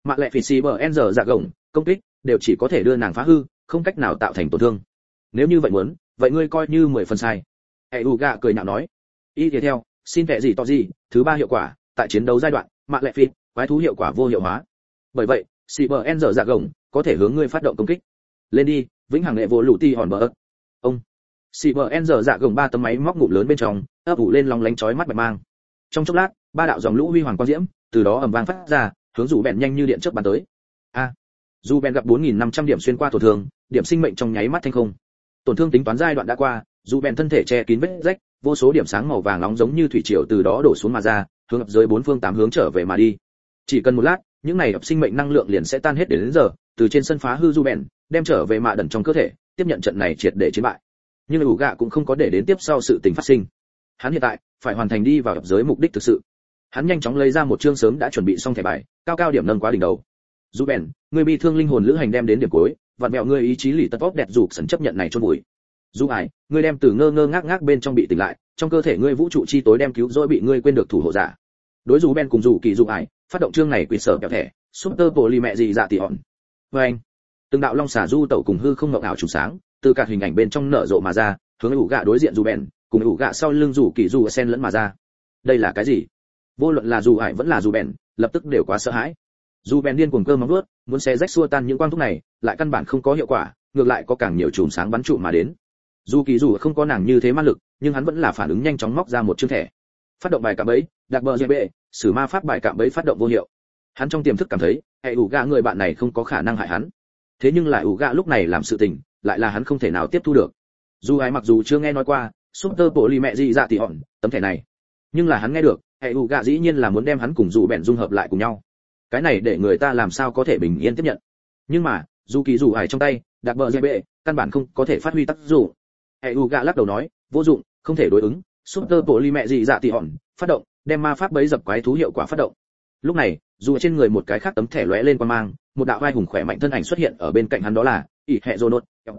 Mạ lệ phỉ xì bờ en giờ dạ gồng công kích đều chỉ có thể đưa nàng phá hư, không cách nào tạo thành tổn thương. Nếu như vậy muốn, vậy ngươi coi như 10 phần sai. Hệ Uga cười nhạo nói. Y tiếp theo, xin kệ gì to gì, thứ 3 hiệu quả, tại chiến đấu giai đoạn, mạ lệ phỉ, quái thú hiệu quả vô hiệu hóa. Bởi vậy, CBN giờ dạ gồng có thể hướng ngươi phát động công kích. Lên đi, vĩnh hằng nghệ vô lũ ti hòn bờ. Ông CBN giờ dạ gồng 3 tấm máy móc ngụm lớn bên trong, ấp ủ lên long lánh chói mắt bạch mang. Trong chốc lát, 3 đạo dòng lũ huy hoàng quang diễm, từ đó ầm vang phát ra, hướng dù bèn nhanh như điện chớp bắn tới. Dù bèn gặp 4500 điểm xuyên qua tổn thương, điểm sinh mệnh trong nháy mắt thanh không. Tổn thương tính toán giai đoạn đã qua, dù bèn thân thể che kín vết rách, vô số điểm sáng màu vàng nóng giống như thủy triều từ đó đổ xuống mà ra, hướng ập dưới 4 phương 8 hướng trở về mà đi. Chỉ cần một lát, những này ập sinh mệnh năng lượng liền sẽ tan hết đến giờ, từ trên sân phá hư dù bèn, đem trở về mạ đần trong cơ thể, tiếp nhận trận này triệt để chiến bại. Nhưng ủ gạ cũng không có để đến tiếp sau sự tình phát sinh. Hắn hiện tại phải hoàn thành đi vào ập giới mục đích thực sự. Hắn nhanh chóng lấy ra một chương sớm đã chuẩn bị xong thẻ bài, cao cao điểm nâng quá đỉnh đầu. Dù bèn, người bị thương linh hồn lữ hành đem đến điểm cuối, vặn vẹo ngươi ý chí lì tật vóc đẹp dục sẵn chấp nhận này chôn bụi. Dù ải, ngươi đem từ ngơ ngơ ngác ngác bên trong bị tỉnh lại, trong cơ thể ngươi vũ trụ chi tối đem cứu rỗi bị ngươi quên được thủ hộ giả. Đối dù bèn cùng dù kỳ dù ải, phát động chương này quỷ sở kẹo thẻ, super poly mẹ gì dạ tỷ hòn. Với anh, từng đạo long xà du tẩu cùng hư không ngọc ảo trùng sáng, từ cả hình ảnh bên trong nở rộ mà ra, hướng ủ gạ đối diện dù bèn, cùng ủ gạ sau lưng dù kỳ dù sen lẫn mà ra. Đây là cái gì? Vô luận là dù ải vẫn là dù bèn, lập tức đều quá sợ hãi. Dù bèn điên cuồng cơ móng vuốt, muốn xé rách xua tan những quang thúc này, lại căn bản không có hiệu quả, ngược lại có càng nhiều chùm sáng bắn trụ mà đến. Dù kỳ dù không có nàng như thế ma lực, nhưng hắn vẫn là phản ứng nhanh chóng móc ra một chương thẻ. Phát động bài cạm bẫy, đặc bờ dễ bệ, sử ma pháp bài cạm bẫy phát động vô hiệu. Hắn trong tiềm thức cảm thấy, hệ ủ gạ người bạn này không có khả năng hại hắn. Thế nhưng lại ủ gạ lúc này làm sự tình, lại là hắn không thể nào tiếp thu được. Dù ai mặc dù chưa nghe nói qua, super poly mẹ gì dạ tỷ hòn, tấm thẻ này, nhưng là hắn nghe được, hệ ủ gạ dĩ nhiên là muốn đem hắn cùng dù bèn dung hợp lại cùng nhau. Cái này để người ta làm sao có thể bình yên tiếp nhận. Nhưng mà dù kỳ dù ải trong tay đặc bờ dễ bệ căn bản không có thể phát huy tác dụng. Hệ u gạ lắc đầu nói vô dụng, không thể đối ứng. Super poly mẹ gì dạ tỷ hòn phát động, đem ma pháp bấy dập quái thú hiệu quả phát động. Lúc này dù trên người một cái khác tấm thẻ lóe lên qua mang, một đạo vai hùng khỏe mạnh thân ảnh xuất hiện ở bên cạnh hắn, đó là ỷ hệ rô nốt.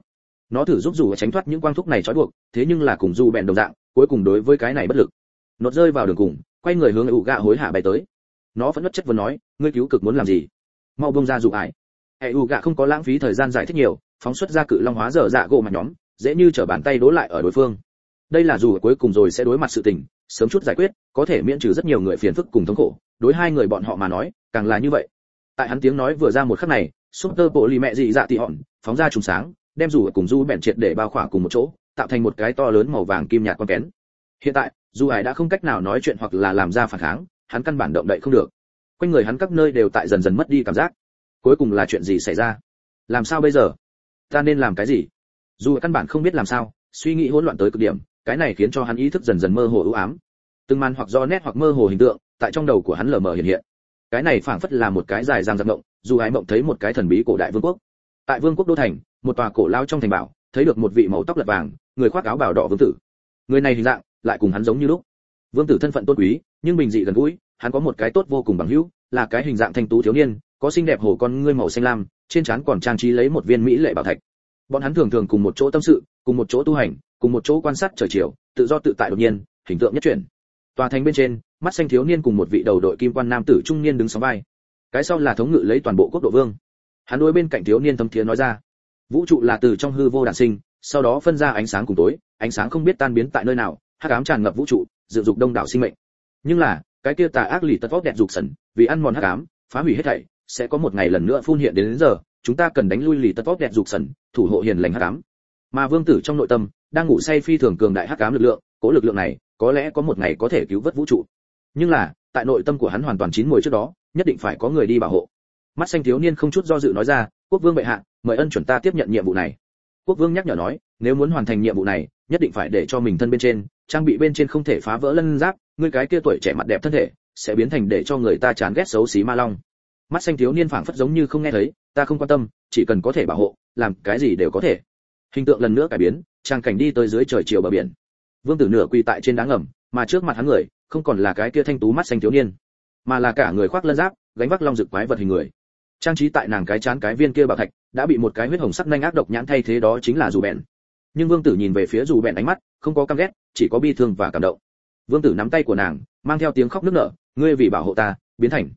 Nó thử giúp dù tránh thoát những quang thúc này trói buộc, thế nhưng là cùng dù bèn đồng dạng, cuối cùng đối với cái này bất lực. Nốt rơi vào đường cùng, quay người hướng ủ gạ hối hả bay tới. Nó vẫn bất chất vấn nói, ngươi cứu cực muốn làm gì? Mau buông ra dù ải. Hệ u gạ không có lãng phí thời gian giải thích nhiều, phóng xuất ra cự long hóa dở dạ gỗ mặt nhóm, dễ như trở bàn tay đố lại ở đối phương. Đây là dù cuối cùng rồi sẽ đối mặt sự tình, sớm chút giải quyết, có thể miễn trừ rất nhiều người phiền phức cùng thống khổ. Đối hai người bọn họ mà nói, càng là như vậy. Tại hắn tiếng nói vừa ra một khắc này, super bộ lì mẹ dị dạ tỷ hòn phóng ra trùng sáng, đem dù cùng du bèn triệt để bao khỏa cùng một chỗ, tạo thành một cái to lớn màu vàng kim nhạt quan kén. Hiện tại, dù ải đã không cách nào nói chuyện hoặc là làm ra phản kháng, hắn căn bản động đậy không được. Quanh người hắn các nơi đều tại dần dần mất đi cảm giác. Cuối cùng là chuyện gì xảy ra? Làm sao bây giờ? Ta nên làm cái gì? Dù căn bản không biết làm sao, suy nghĩ hỗn loạn tới cực điểm, cái này khiến cho hắn ý thức dần dần mơ hồ u ám. Từng màn hoặc do nét hoặc mơ hồ hình tượng, tại trong đầu của hắn lờ mờ hiện hiện. Cái này phảng phất là một cái dài dằng dặc mộng, dù ái mộng thấy một cái thần bí cổ đại vương quốc. Tại vương quốc đô thành, một tòa cổ lao trong thành bảo, thấy được một vị màu tóc lật vàng, người khoác áo bào đỏ vương tử. Người này hình dạng lại cùng hắn giống như lúc. Vương tử thân phận tôn quý, nhưng bình dị gần gũi, hắn có một cái tốt vô cùng bằng hữu, là cái hình dạng thanh tú thiếu niên, có xinh đẹp hồ con ngươi màu xanh lam, trên trán còn trang trí lấy một viên mỹ lệ bảo thạch. Bọn hắn thường thường cùng một chỗ tâm sự, cùng một chỗ tu hành, cùng một chỗ quan sát trời chiều, tự do tự tại đột nhiên, hình tượng nhất chuyển. Tòa thành bên trên, mắt xanh thiếu niên cùng một vị đầu đội kim quan nam tử trung niên đứng sóng vai. Cái sau là thống ngự lấy toàn bộ quốc độ vương. Hắn đối bên cạnh thiếu niên thâm thiế nói ra, vũ trụ là từ trong hư vô đản sinh, sau đó phân ra ánh sáng cùng tối, ánh sáng không biết tan biến tại nơi nào, hắc ám tràn ngập vũ trụ, dự dục đông đảo sinh mệnh. Nhưng là, cái kia tà ác lì tật vóc đẹp dục sẩn, vì ăn mòn hắc ám, phá hủy hết thảy, sẽ có một ngày lần nữa phun hiện đến giờ, chúng ta cần đánh lui lì tật vóc đẹp dục sẩn, thủ hộ hiền lành hắc ám. Mà vương tử trong nội tâm đang ngủ say phi thường cường đại hắc ám lực lượng, cố lực lượng này có lẽ có một ngày có thể cứu vớt vũ trụ. Nhưng là, tại nội tâm của hắn hoàn toàn chín muồi trước đó, nhất định phải có người đi bảo hộ. Mắt xanh thiếu niên không chút do dự nói ra, quốc vương bệ hạ, mời ân chuẩn ta tiếp nhận nhiệm vụ này. Quốc vương nhắc nhở nói, nếu muốn hoàn thành nhiệm vụ này, nhất định phải để cho mình thân bên trên, trang bị bên trên không thể phá vỡ lân giáp, ngươi cái kia tuổi trẻ mặt đẹp thân thể sẽ biến thành để cho người ta chán ghét xấu xí ma long. Mắt xanh thiếu niên phảng phất giống như không nghe thấy, ta không quan tâm, chỉ cần có thể bảo hộ, làm cái gì đều có thể. Hình tượng lần nữa cải biến, trang cảnh đi tới dưới trời chiều bờ biển. Vương tử nửa quỳ tại trên đá ngầm, mà trước mặt hắn người, không còn là cái kia thanh tú mắt xanh thiếu niên, mà là cả người khoác lân giáp, gánh vác long dực quái vật hình người. Trang trí tại nàng cái chán cái viên kia bảo thạch, đã bị một cái huyết hồng sắc nhanh ác độc nhãn thay thế, đó chính là dù bèn. Nhưng vương tử nhìn về phía dù bèn ánh mắt không có căm ghét, chỉ có bi thương và cảm động. Vương tử nắm tay của nàng, mang theo tiếng khóc nức nở, ngươi vì bảo hộ ta, biến thành.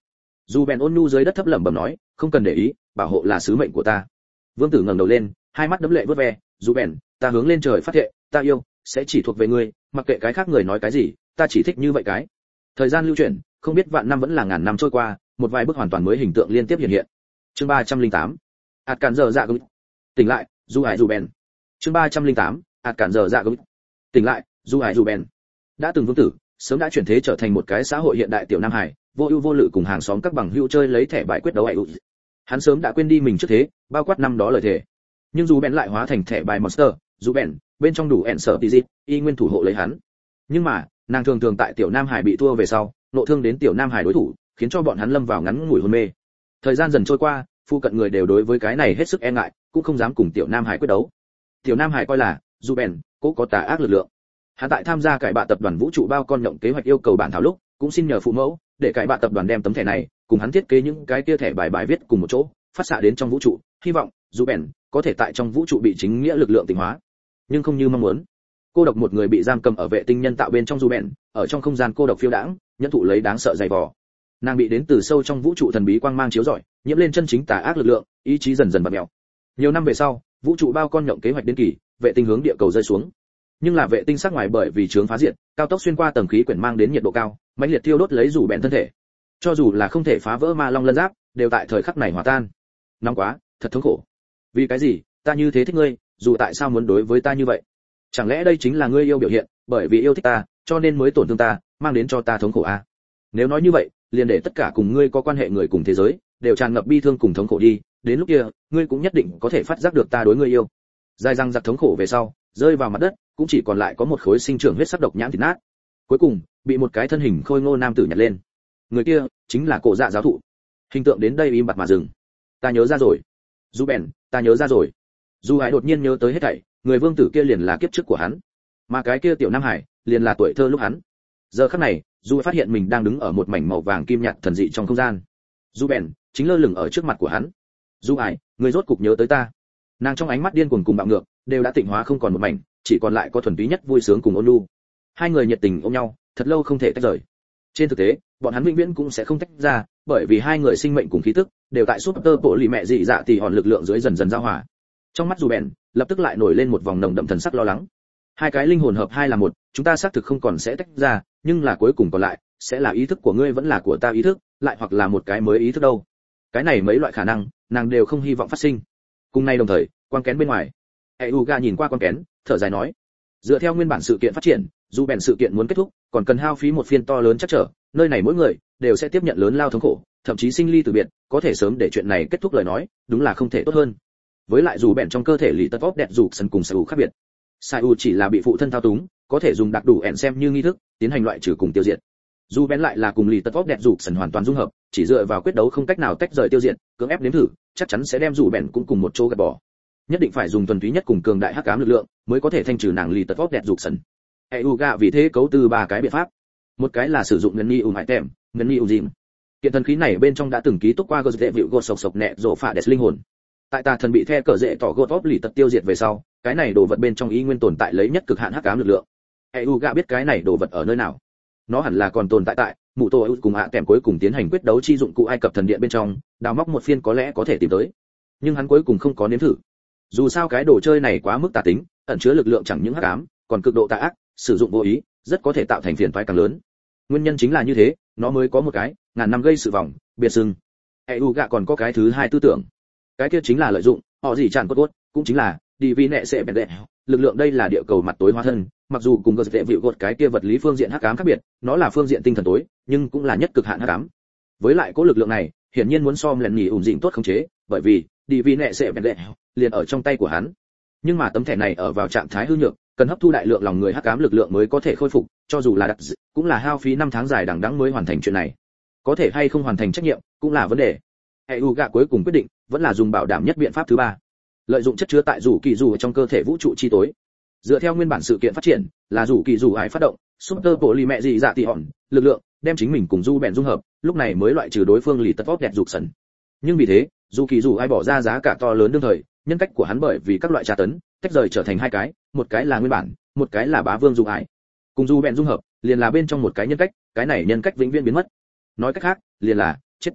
Dù bèn ôn nhu dưới đất thấp lẩm bẩm nói, không cần để ý, bảo hộ là sứ mệnh của ta. Vương tử ngẩng đầu lên, hai mắt đẫm lệ vớt ve, dù bèn, ta hướng lên trời phát thệ, ta yêu, sẽ chỉ thuộc về ngươi, mặc kệ cái khác người nói cái gì, ta chỉ thích như vậy cái. Thời gian lưu chuyển, không biết vạn năm vẫn là ngàn năm trôi qua, một vài bức hoàn toàn mới hình tượng liên tiếp hiện hiện. Chương 308. Ạt cản giờ dạ gục. Tỉnh lại, Du Hải Dù Bèn. Chương 308. Ạt cản giờ dạ gục. Tỉnh lại, Du Hải Dù Bèn. Đã từng vương tử, sớm đã chuyển thế trở thành một cái xã hội hiện đại tiểu nam hải, vô ưu vô lự cùng hàng xóm các bằng hữu chơi lấy thẻ bài quyết đấu ải. Hắn sớm đã quên đi mình trước thế, bao quát năm đó lời thề. Nhưng dù bèn lại hóa thành thẻ bài monster, dù bèn bên trong đủ ẹn sợ tí dịp, y nguyên thủ hộ lấy hắn. Nhưng mà, nàng thường thường tại tiểu nam hải bị thua về sau, nộ thương đến tiểu nam hải đối thủ, khiến cho bọn hắn lâm vào ngắn ngủi hôn mê. Thời gian dần trôi qua, phụ cận người đều đối với cái này hết sức e ngại, cũng không dám cùng tiểu nam hải quyết đấu. Tiểu nam hải coi là dù bèn cố có tà ác lực lượng. Hắn tại tham gia cải bạ tập đoàn vũ trụ bao con nhộng kế hoạch yêu cầu bản thảo lúc, cũng xin nhờ phụ mẫu để cải bạ tập đoàn đem tấm thẻ này cùng hắn thiết kế những cái kia thẻ bài bài viết cùng một chỗ, phát xạ đến trong vũ trụ, hy vọng dù bèn có thể tại trong vũ trụ bị chính nghĩa lực lượng tỉnh hóa. Nhưng không như mong muốn, cô độc một người bị giam cầm ở vệ tinh nhân tạo bên trong dù bèn, ở trong không gian cô độc phiêu đãng, nhận thụ lấy đáng sợ dày vò. Nàng bị đến từ sâu trong vũ trụ thần bí quang mang chiếu rọi, nhiễm lên chân chính tà ác lực lượng, ý chí dần dần bật mèo. Nhiều năm về sau, vũ trụ bao con nhộng kế hoạch đến kỳ, vệ tinh hướng địa cầu rơi xuống. Nhưng là vệ tinh sắc ngoài bởi vì chướng phá diệt, cao tốc xuyên qua tầng khí quyển mang đến nhiệt độ cao, mãnh liệt thiêu đốt lấy dù bèn thân thể. Cho dù là không thể phá vỡ ma long lân giáp, đều tại thời khắc này hòa tan. Nóng quá, thật thống khổ. Vì cái gì, ta như thế thích ngươi, dù tại sao muốn đối với ta như vậy? Chẳng lẽ đây chính là ngươi yêu biểu hiện, bởi vì yêu thích ta, cho nên mới tổn thương ta, mang đến cho ta thống khổ à? Nếu nói như vậy, liền để tất cả cùng ngươi có quan hệ người cùng thế giới đều tràn ngập bi thương cùng thống khổ đi, đến lúc kia, ngươi cũng nhất định có thể phát giác được ta đối ngươi yêu. Dài răng giặc thống khổ về sau, rơi vào mặt đất, cũng chỉ còn lại có một khối sinh trưởng huyết sắc độc nhãn thịt nát. Cuối cùng, bị một cái thân hình khôi ngô nam tử nhặt lên. Người kia chính là Cổ Dạ giáo thụ. Hình tượng đến đây im bặt mà dừng. Ta nhớ ra rồi. Du bèn, ta nhớ ra rồi. Du Hải đột nhiên nhớ tới hết thảy, người vương tử kia liền là kiếp trước của hắn, mà cái kia tiểu nam hải liền là tuổi thơ lúc hắn. Giờ khắc này, Du phát hiện mình đang đứng ở một mảnh màu vàng kim nhạt thần dị trong không gian. Du bèn chính lơ lửng ở trước mặt của hắn. Du Hải, người rốt cục nhớ tới ta. Nàng trong ánh mắt điên cuồng cùng bạo ngược, đều đã tịnh hóa không còn một mảnh, chỉ còn lại có thuần túy nhất vui sướng cùng ôn nhu. Hai người nhiệt tình ôm nhau, thật lâu không thể tách rời. Trên thực tế, bọn hắn vĩnh viễn cũng sẽ không tách ra, bởi vì hai người sinh mệnh cùng khí tức đều tại super bộ lì mẹ dị dạ tỷ hòn lực lượng dưới dần dần giao hòa. Trong mắt dù bèn lập tức lại nổi lên một vòng nồng đậm thần sắc lo lắng. Hai cái linh hồn hợp hai là một, chúng ta xác thực không còn sẽ tách ra, nhưng là cuối cùng còn lại sẽ là ý thức của ngươi vẫn là của ta ý thức, lại hoặc là một cái mới ý thức đâu. Cái này mấy loại khả năng, nàng đều không hy vọng phát sinh. Cùng nay đồng thời, quang kén bên ngoài, Euga nhìn qua quang kén, thở dài nói, dựa theo nguyên bản sự kiện phát triển, dù bèn sự kiện muốn kết thúc, còn cần hao phí một phiên to lớn chắc trở, nơi này mỗi người đều sẽ tiếp nhận lớn lao thống khổ, thậm chí sinh ly tử biệt, có thể sớm để chuyện này kết thúc lời nói, đúng là không thể tốt hơn. Với lại dù bèn trong cơ thể lì tật vóc đẹp dù sần cùng Sai khác biệt. Sai chỉ là bị phụ thân thao túng, có thể dùng đặc đủ ẻn xem như nghi thức, tiến hành loại trừ cùng tiêu diệt. Dù bèn lại là cùng lì tật vóc đẹp dù sần hoàn toàn dung hợp, chỉ dựa vào quyết đấu không cách nào tách rời tiêu diệt, cưỡng ép nếm thử, chắc chắn sẽ đem dù bèn cũng cùng một chỗ gạt bỏ. Nhất định phải dùng thuần túy nhất cùng cường đại hắc ám lực lượng, mới có thể thanh trừ nàng lì tật vóc đẹp dù sần. Euga vì thế cấu từ ba cái biện pháp. Một cái là sử dụng ngân ni hải tèm, ngân ni dìm. Kiện thần khí này bên trong đã từng ký túc qua gờ dễ vịu gột sộc sộc nẹ rộ phả đẹp linh hồn. Tại tà thần bị the cờ dễ tỏ gột ốp lì tật tiêu diệt về sau, cái này đồ vật bên trong ý nguyên tồn tại lấy nhất cực hạn hắc ám lực lượng. Euga biết cái này đồ vật ở nơi nào. Nó hẳn là còn tồn tại tại mụ tổ cùng hạ kèm cuối cùng tiến hành quyết đấu chi dụng cụ Ai Cập thần điện bên trong, đào móc một phiên có lẽ có thể tìm tới. Nhưng hắn cuối cùng không có nếm thử. Dù sao cái đồ chơi này quá mức tà tính, ẩn chứa lực lượng chẳng những hắc ám, còn cực độ tà ác, sử dụng vô ý, rất có thể tạo thành phiền toái càng lớn. Nguyên nhân chính là như thế, nó mới có một cái ngàn năm gây sự vòng, biệt sừng. Euga còn có cái thứ hai tư tưởng. Cái kia chính là lợi dụng họ gì tràn cốt, cũng chính là đi vì nệ sẽ bèn đệ. Lực lượng đây là địa cầu mặt tối hóa thân, mặc dù cùng gờ dễ vịu gột cái kia vật lý phương diện hắc ám khác biệt, nó là phương diện tinh thần tối, nhưng cũng là nhất cực hạn hắc ám. Với lại có lực lượng này, hiển nhiên muốn so lần nhì ủn dịnh tốt khống chế, bởi vì đi vì nệ sẽ bèn đệ liền ở trong tay của hắn. Nhưng mà tấm thẻ này ở vào trạng thái hư nhược, cần hấp thu đại lượng lòng người hắc ám lực lượng mới có thể khôi phục, cho dù là đặc cũng là hao phí 5 tháng dài đằng đẵng mới hoàn thành chuyện này. Có thể hay không hoàn thành trách nhiệm cũng là vấn đề. Euga cuối cùng quyết định vẫn là dùng bảo đảm nhất biện pháp thứ ba, lợi dụng chất chứa tại rủ kỳ rủ trong cơ thể vũ trụ chi tối. Dựa theo nguyên bản sự kiện phát triển, là rủ kỳ rủ ái phát động super bộ lì mẹ gì dạ tỷ hòn lực lượng, đem chính mình cùng du bèn dung hợp, lúc này mới loại trừ đối phương lì tật vót đẹp dục sần. Nhưng vì thế, dù kỳ rủ ai bỏ ra giá cả to lớn đương thời, nhân cách của hắn bởi vì các loại tra tấn tách rời trở thành hai cái, một cái là nguyên bản, một cái là bá vương dung ái. Cùng du bèn dung hợp, liền là bên trong một cái nhân cách, cái này nhân cách vĩnh viễn biến mất. Nói cách khác, liền là chết.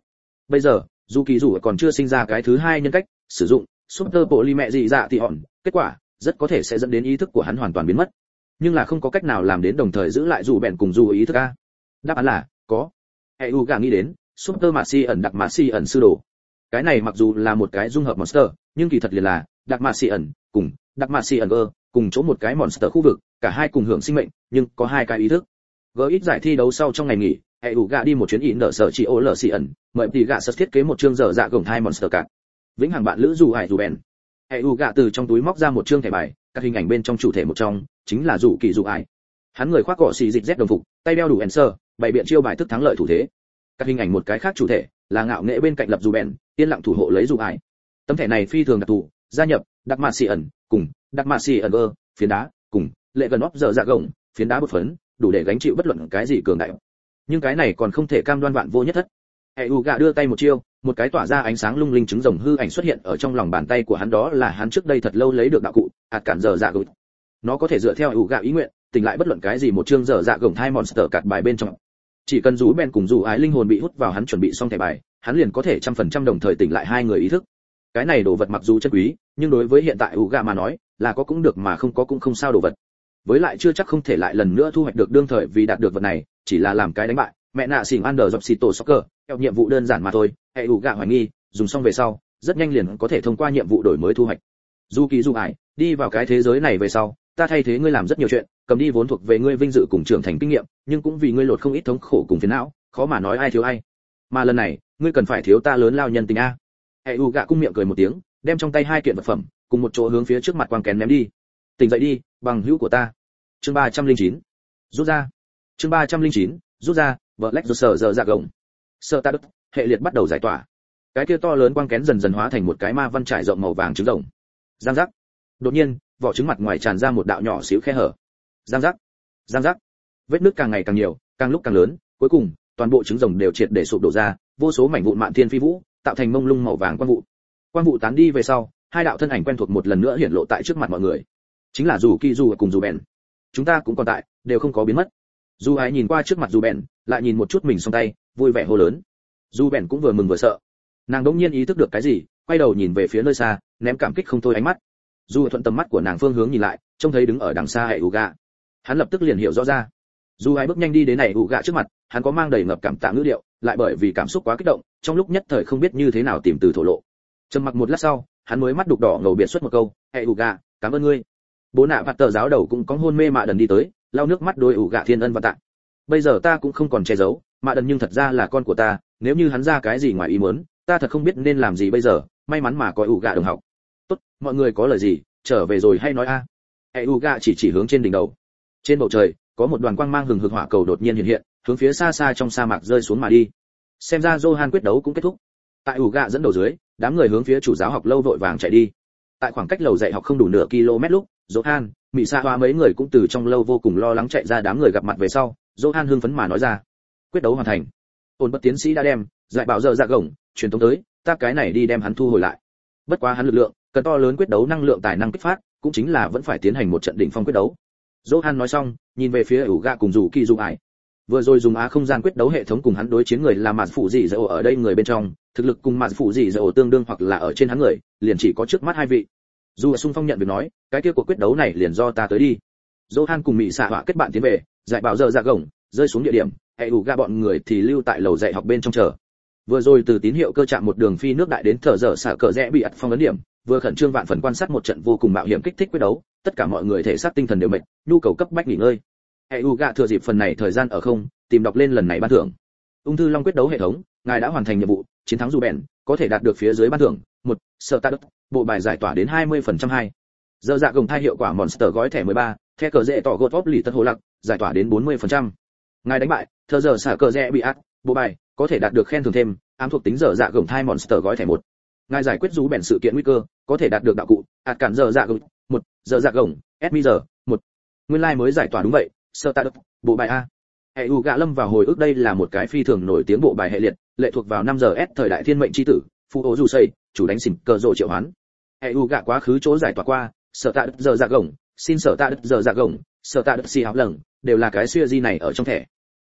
Bây giờ dù kỳ dù còn chưa sinh ra cái thứ hai nhân cách, sử dụng super polymer dị dạ thì hòn, kết quả rất có thể sẽ dẫn đến ý thức của hắn hoàn toàn biến mất, nhưng là không có cách nào làm đến đồng thời giữ lại dù bèn cùng dù ý thức a. Đáp án là có. EU gà nghĩ đến super mạt si ẩn đặc mạt si ẩn sư đồ. Cái này mặc dù là một cái dung hợp monster, nhưng kỳ thật liền là đặc mạt si ẩn cùng đặc mạt si ẩn cùng chỗ một cái monster khu vực, cả hai cùng hưởng sinh mệnh, nhưng có hai cái ý thức. Ít giải thi đấu sau trong ngày nghỉ, EU gà đi một chuyến in nợ sở chỉ ô lở si ẩn, mời tỷ gà sắp thiết kế một chương dở dạ gồng hai monster card. Vĩnh hằng bạn lữ dù hải dù bèn. EU gà từ trong túi móc ra một chương thẻ bài, các hình ảnh bên trong chủ thể một trong chính là dù kỳ dù ải. Hắn người khoác cọ xì dịch z đồng phục, tay đeo đủ enser, bày biện chiêu bài thức thắng lợi thủ thế. Các hình ảnh một cái khác chủ thể là ngạo nghệ bên cạnh lập dù bèn, yên lặng thủ hộ lấy dù ải. Tấm thẻ này phi thường đặc thù, gia nhập đặc mạt xì ẩn cùng đặc mạt xì ẩn phiến đá cùng lệ gần óc dở dạ gồng phiến đá bột phấn, đủ để gánh chịu bất luận cái gì cường đại. Nhưng cái này còn không thể cam đoan vạn vô nhất thất. EU gạ đưa tay một chiêu, một cái tỏa ra ánh sáng lung linh trứng rồng hư ảnh xuất hiện ở trong lòng bàn tay của hắn, đó là hắn trước đây thật lâu lấy được đạo cụ ạt cản dở dạ gồng. Nó có thể dựa theo EU gạ ý nguyện tỉnh lại bất luận cái gì một chương dở dạ gồng hai monster card bài bên trong. Chỉ cần rú bèn cùng rú ái linh hồn bị hút vào hắn chuẩn bị xong thẻ bài, hắn liền có thể 100% đồng thời tỉnh lại hai người ý thức. Cái này đồ vật mặc dù chân quý, nhưng đối với hiện tại EU gạ mà nói, là có cũng được mà không có cũng không sao đồ vật. Với lại chưa chắc không thể lại lần nữa thu hoạch được đương thời, vì đạt được vật này, chỉ là làm cái đánh bại mẹ nạ xỉn under dọc xì tổ soccer, theo nhiệm vụ đơn giản mà thôi. EU gạ hoài nghi, dùng xong về sau, rất nhanh liền có thể thông qua nhiệm vụ đổi mới thu hoạch. Du kỳ du ải, đi vào cái thế giới này về sau, ta thay thế ngươi làm rất nhiều chuyện, cầm đi vốn thuộc về ngươi vinh dự cùng trưởng thành kinh nghiệm, nhưng cũng vì ngươi lột không ít thống khổ cùng phiền não, khó mà nói ai thiếu ai. Mà lần này, ngươi cần phải thiếu ta lớn lao nhân tình a. EU gạ cung miệng cười một tiếng, đem trong tay hai kiện vật phẩm cùng một chỗ hướng phía trước mặt quang kén ném đi. Tỉnh dậy đi, bằng hữu của ta. Chương 309. Rút ra. Chương 309. Rút ra, vợ lách rút sở giờ dạ gồng. Sơ ta đất, hệ liệt bắt đầu giải tỏa. Cái kia to lớn quang kén dần dần hóa thành một cái ma văn trải rộng màu vàng trứng rồng. Giang giác. Đột nhiên, vỏ trứng mặt ngoài tràn ra một đạo nhỏ xíu khe hở. Giang giác. Giang giác. Vết nứt càng ngày càng nhiều, càng lúc càng lớn, cuối cùng, toàn bộ trứng rồng đều triệt để sụp đổ ra, vô số mảnh vụn mạn thiên phi vũ, tạo thành mông lung màu vàng quang vụ. Quang vụ tán đi về sau, hai đạo thân ảnh quen thuộc một lần nữa hiển lộ tại trước mặt mọi người. Chính là dù kỳ dù cùng dù bèn. Chúng ta cũng còn tại, đều không có biến mất. Dù ái nhìn qua trước mặt dù bèn, lại nhìn một chút mình song tay, vui vẻ hô lớn. Dù bèn cũng vừa mừng vừa sợ. Nàng đống nhiên ý thức được cái gì, quay đầu nhìn về phía nơi xa, ném cảm kích không thôi ánh mắt. Dù thuận tầm mắt của nàng phương hướng nhìn lại, trông thấy đứng ở đằng xa hệ Uga. Hắn lập tức liền hiểu rõ ra. Dù ái bước nhanh đi đến này Uga trước mặt, hắn có mang đầy ngập cảm tạ ngữ điệu, lại bởi vì cảm xúc quá kích động, trong lúc nhất thời không biết như thế nào tìm từ thổ lộ. Trầm mặc một lát sau, hắn mới mắt đục đỏ ngầu biệt xuất một câu, hệ Uga, cảm ơn ngươi. Bố nạ phạt tờ giáo đầu cũng có hôn mê mạ đần đi tới, lau nước mắt đôi Uga thiên ân và tạ. Bây giờ ta cũng không còn che giấu, mạ đần nhưng thật ra là con của ta, nếu như hắn ra cái gì ngoài ý muốn, ta thật không biết nên làm gì bây giờ, may mắn mà có Uga đồng học. Tốt, mọi người có lời gì, trở về rồi hay nói a. Uga chỉ hướng trên đỉnh đầu. Trên bầu trời, có một đoàn quang mang hừng hực hỏa cầu đột nhiên hiện hiện, hướng phía xa xa trong sa mạc rơi xuống mà đi. Xem ra Johan quyết đấu cũng kết thúc. Tại Uga dẫn đầu dưới, đám người hướng phía chủ giáo học lâu vội vàng chạy đi. Tại khoảng cách lầu dạy học không đủ nửa km lúc, Johan, Mị Sa Hoa mấy người cũng từ trong lâu vô cùng lo lắng chạy ra, đám người gặp mặt về sau, Johan hưng phấn mà nói ra: quyết đấu hoàn thành. Ôn bất tiến sĩ đã đem dạy bảo giờ dạ gồng truyền tống tới, ta cái này đi đem hắn thu hồi lại. Bất quá hắn lực lượng cần to lớn quyết đấu năng lượng tài năng kích phát, cũng chính là vẫn phải tiến hành một trận đỉnh phong quyết đấu. Johan nói xong, nhìn về phía Uga cùng dù kỳ dù ải. Vừa rồi dùng á không gian quyết đấu hệ thống cùng hắn đối chiến người là mạt phụ dị dầu, ở đây người bên trong, thực lực cùng mạt phụ dị dầu tương đương hoặc là ở trên hắn người, liền chỉ có trước mắt hai vị. Dù xung phong nhận việc nói, cái kia của quyết đấu này liền do ta tới đi. Johan cùng Mị Xạ Họa kết bạn tiến về, dạy bảo giờ dạ gồng rơi xuống địa điểm, Uga bọn người thì lưu tại lầu dạy học bên trong chờ. Vừa rồi từ tín hiệu cơ trạm một đường phi nước đại đến thở dở xả cờ rẽ bị ắt phong ấn điểm, vừa khẩn trương vạn phần quan sát một trận vô cùng mạo hiểm kích thích quyết đấu, tất cả mọi người thể xác tinh thần đều mệt, nhu cầu cấp bách nghỉ ngơi. Uga thừa dịp phần này thời gian ở không, tìm đọc lên lần này ban thưởng. Ung thư long quyết đấu hệ thống, ngài đã hoàn thành nhiệm vụ, chiến thắng dù bèn, có thể đạt được phía dưới ban thưởng: 1. Sở ta đất, bộ bài giải tỏa đến 20% 2. Giờ dạ gồng thai hiệu quả monster gói thẻ 13, the cờ rẽ tỏ gột ốp lì tất hồ lặc, giải tỏa đến 40%. Ngài đánh bại, thờ giờ xả cờ rẽ bị át, bộ bài, có thể đạt được khen thưởng thêm, ám thuộc tính giờ dạ gồng thai monster gói thẻ 1. Ngài giải quyết rú bèn sự kiện nguy cơ, có thể đạt được đạo cụ ạt cản giờ dạ gồng 1, giờ dạ gồng SMI giờ 1. Nguyên lai mới giải tỏa đúng vậy, sơ ta đất, bộ bài a. Uga lâm vào hồi ức, đây là một cái phi thường nổi tiếng bộ bài hệ liệt, lệ thuộc vào 5 giờ S thời đại thiên mệnh chi tử, Phu Ố Dù Xây, chủ đánh xỉn cờ rồ triệu hoán. Uga quá khứ chỗ giải tỏa qua, sở tạ đất giờ dạ gồng, xin sở tạ đất giờ dạ gồng, sở tạ đất si học lần, đều là cái siêu di này ở trong thẻ.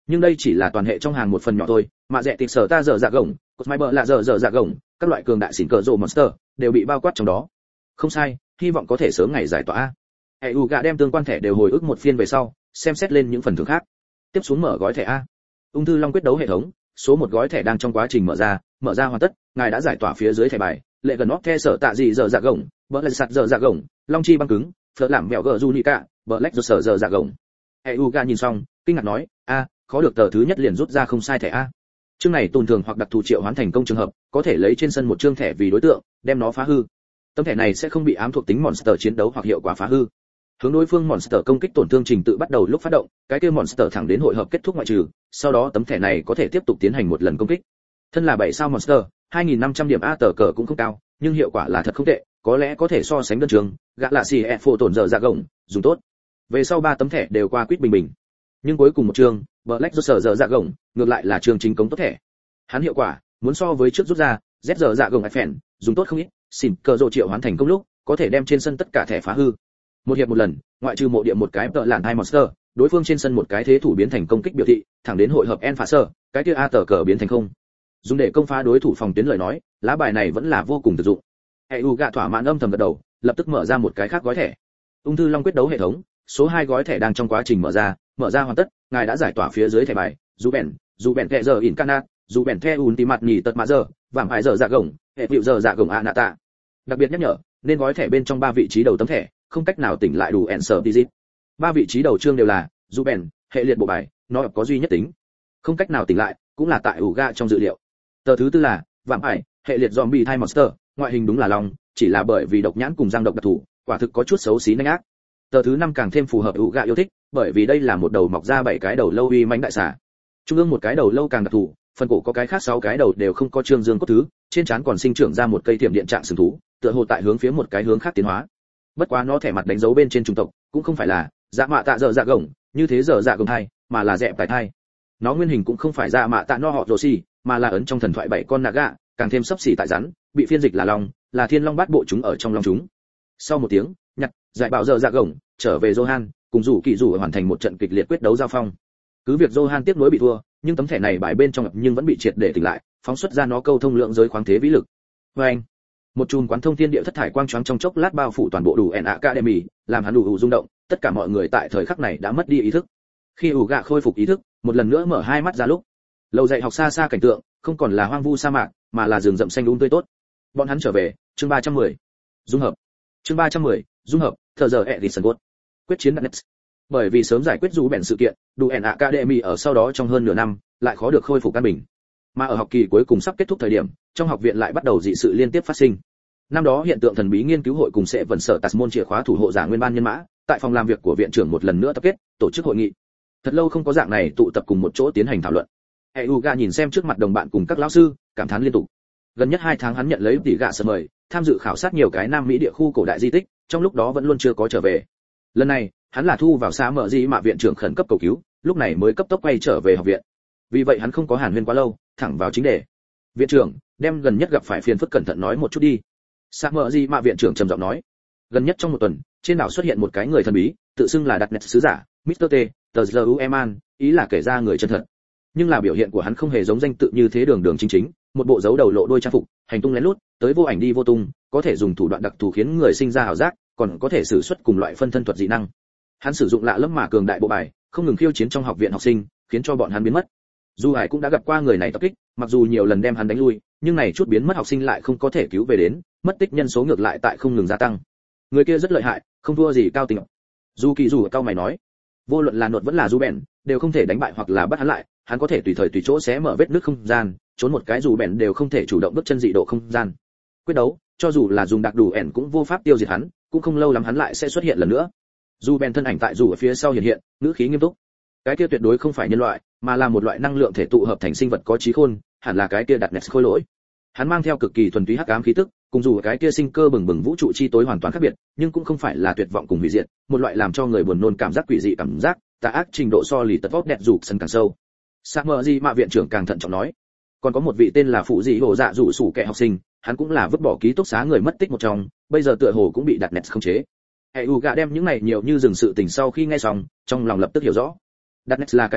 Nhưng đây chỉ là toàn hệ trong hàng một phần nhỏ thôi, mà rẻ tịp sở ta dở dạ gồng, Cosmiber là dở dạ gồng, các loại cường đại xỉn cờ rồ monster đều bị bao quát trong đó. Không sai, hy vọng có thể sớm ngày giải tỏa. Gạ đem tương quan thẻ đều hồi ức một phiên về sau, xem xét lên những phần thưởng khác. Tiếp xuống mở gói thẻ A. Ung thư long quyết đấu hệ thống, số một gói thẻ đang trong quá trình mở ra hoàn tất, ngài đã giải tỏa phía dưới thẻ bài, lệ gần óc the sở tạ gì dở dạ gồng, bờ lạch sạt dở dạ gồng, long chi băng cứng, phở làm mèo gờ Junica, bờ lạch sở dở dạ gồng. Gạ nhìn xong, kinh ngạc nói, khó được tờ thứ nhất liền rút ra không sai thẻ A. Chương này tồn thường hoặc đặc thù triệu hoán thành công trường hợp, có thể lấy trên sân một chương thẻ vì đối tượng, đem nó phá hư. Tấm thẻ này sẽ không bị ám thuộc tính monster chiến đấu hoặc hiệu quả phá hư. Hướng đối phương monster công kích tổn thương trình tự bắt đầu lúc phát động, cái kia monster thẳng đến hội hợp kết thúc ngoại trừ, sau đó tấm thẻ này có thể tiếp tục tiến hành một lần công kích. Thân là 7 sao monster, 2500 điểm A tờ cờ cũng không cao, nhưng hiệu quả là thật không tệ, có lẽ có thể so sánh đơn trường, gạ lạ xì phổ tổn dở dạ gồng, dùng tốt. Về sau 3 tấm thẻ đều qua quýt bình bình. Nhưng cuối cùng một chương, Black Joker dở dạ gồng, ngược lại là chương chính cống tốt thẻ. Hắn hiệu quả, muốn so với trước rút ra, Z dở dạ gồng phèn, dùng tốt không ít, xỉn cờ rồ triệu hoán thành công lúc, có thể đem trên sân tất cả thẻ phá hư. Một hiệp một lần, ngoại trừ mộ địa một cái tợ lạn hai monster, đối phương trên sân một cái thế thủ biến thành công kích biểu thị, thẳng đến hội hợp en phá sở, cái kia a tờ cờ biến thành không. Dùng để công phá đối thủ phòng tuyến lời nói, lá bài này vẫn là vô cùng thực dụng. Gạ thỏa mãn âm thầm gật đầu, lập tức mở ra một cái khác gói thẻ. Ung thư long quyết đấu hệ thống, số 2 gói thẻ đang trong quá trình mở ra hoàn tất, ngài đã giải tỏa phía dưới thẻ bài, dù bèn kẹ giờ incarnate, dù bèn the ultimate nhì tật mã giờ, vàng hải giờ dạ gồng, hệ hiệu giờ dạ gồng anata. Đặc biệt nhắc nhở, nên gói thẻ bên trong 3 vị trí đầu tấm thẻ, không cách nào tỉnh lại đủ answer digit. 3 vị trí đầu chương đều là dù bèn, hệ liệt bộ bài, nó có duy nhất tính. Không cách nào tỉnh lại, cũng là tại Gạ trong dự liệu. Tờ thứ tư là vàng hải, hệ liệt zombie thai monster, ngoại hình đúng là long, chỉ là bởi vì độc nhãn cùng răng độc đặc thù, quả thực có chút xấu xí nhanh ác. Tờ thứ 5 càng thêm phù hợp Gạ yêu thích, bởi vì đây là một đầu mọc ra 7 cái đầu lâu uy mãnh đại xà. Trung ương một cái đầu lâu càng đặc thù, phần cổ có cái khác 6 cái đầu đều không có trương dương cốt thứ, trên trán còn sinh trưởng ra một cây thiểm điện trạng sừng thú, tựa hồ tại hướng phía một cái hướng khác tiến hóa. Bất quá nó thẻ mặt đánh dấu bên trên chủng tộc, cũng không phải là dạ mạ tạ dở dạ gồng, như thế dở dạ gồng thai, mà là dẹp tài thai. Nó nguyên hình cũng không phải dạ mạ tạ no họ rồ xì, mà là ấn trong thần thoại 7 con naga, càng thêm sấp xỉ tại rắn, bị phiên dịch là long, là thiên long bát bộ chúng ở trong long chúng. Sau một tiếng, nhặt, giải bảo dở dạ gồng, trở về Johan, cùng rủ kỳ rủ hoàn thành một trận kịch liệt quyết đấu giao phong. Cứ việc Johan tiếp nối bị thua, nhưng tấm thẻ này bài bên trong nhưng vẫn bị triệt để tỉnh lại, phóng xuất ra nó câu thông lượng giới khoáng thế vĩ lực. Oeng! Một chùm quán thông thiên địa thất thải quang choáng trong chốc lát bao phủ toàn bộ đủ En Academy, làm hắn đủ rung động, tất cả mọi người tại thời khắc này đã mất đi ý thức. Khi Gạ khôi phục ý thức, một lần nữa mở hai mắt ra lúc, lầu dạy học xa xa cảnh tượng, không còn là hoang vu sa mạc, mà là rừng rậm xanh tươi tốt. Bọn hắn trở về, chương 310. Dung hợp. Chương 310, dung hợp, thờ giờ Edison Gold. Quyết chiến Darkness. Bởi vì sớm giải quyết dù bèn sự kiện, đủ En Academy ở sau đó trong hơn nửa năm, lại khó được khôi phục căn bình. Mà ở học kỳ cuối cùng sắp kết thúc thời điểm, trong học viện lại bắt đầu dị sự liên tiếp phát sinh. Năm đó hiện tượng thần bí nghiên cứu hội cùng sẽ vận sở Tasmon chìa khóa thủ hộ giả nguyên ban nhân mã, tại phòng làm việc của viện trưởng một lần nữa tập kết, tổ chức hội nghị. Thật lâu không có dạng này tụ tập cùng một chỗ tiến hành thảo luận. Gạ nhìn xem trước mặt đồng bạn cùng các lão sư, cảm thán liên tục. Gần nhất 2 tháng hắn nhận lấy tỷ gạ sở mời, tham dự khảo sát nhiều cái Nam Mỹ địa khu cổ đại di tích, trong lúc đó vẫn luôn chưa có trở về. Lần này, hắn là thu vào xã mở gì mà viện trưởng khẩn cấp cầu cứu, lúc này mới cấp tốc quay trở về học viện. Vì vậy hắn không có hàn huyên quá lâu, thẳng vào chính đề. Viện trưởng, đem gần nhất gặp phải phiền phức cẩn thận nói một chút đi. Xã mở gì mà viện trưởng trầm giọng nói. Gần nhất trong một tuần, trên đảo xuất hiện một cái người thần bí, tự xưng là Darkness sứ giả, Mr. T, tờ Zueman, ý là kể ra người chân thật. Nhưng là biểu hiện của hắn không hề giống danh tự như thế đường đường chính chính, một bộ dấu đầu lộ đôi trang phục, hành tung lén lút, tới vô ảnh đi vô tung, có thể dùng thủ đoạn đặc thù khiến người sinh ra ảo giác, còn có thể sử xuất cùng loại phân thân thuật dị năng. Hắn sử dụng lạ lẫm mà cường đại bộ bài, không ngừng khiêu chiến trong học viện học sinh, khiến cho bọn hắn biến mất. Dù Hải cũng đã gặp qua người này tập kích, mặc dù nhiều lần đem hắn đánh lui, nhưng này chút biến mất học sinh lại không có thể cứu về đến, mất tích nhân số ngược lại tại không ngừng gia tăng. Người kia rất lợi hại, không thua gì Cao Tình. Dù Kỳ dù cao mày nói, vô luận là Nột vẫn là Du Bèn, đều không thể đánh bại hoặc là bắt hắn lại, hắn có thể tùy thời tùy chỗ xé mở vết nứt không gian, trốn một cái dù Bèn đều không thể chủ động bước chân dị độ không gian. Quyết đấu, cho dù là dùng đặc đủ ẻn cũng vô pháp tiêu diệt hắn, cũng không lâu lắm hắn lại sẽ xuất hiện lần nữa. Dù Bèn thân ảnh tại dù ở phía sau hiện, ngữ khí nghiêm túc. Cái kia tuyệt đối không phải nhân loại, mà là một loại năng lượng thể tụ hợp thành sinh vật có trí khôn, hẳn là cái kia đặt nét khôi lỗi. Hắn mang theo cực kỳ thuần túy hắc ám khí tức, cùng dù cái kia sinh cơ bừng bừng vũ trụ chi tối hoàn toàn khác biệt, nhưng cũng không phải là tuyệt vọng cùng hủy diệt, một loại làm cho người buồn nôn cảm giác quỷ dị cảm giác, tà ác trình độ so lì tật vót đẹp rụt sân càng sâu. Samuel mạ viện trưởng càng thận trọng nói, còn có một vị tên là phụ dị hồ dạ rủ sủ kẻ học sinh, hắn cũng là vứt bỏ ký túc xá người mất tích một trong, bây giờ tựa hồ cũng bị đặt nét khống chế. Gạ đem những này nhiều như rừng sự tình sau khi nghe xong, trong lòng lập tức hiểu rõ. Darkness là cái gì,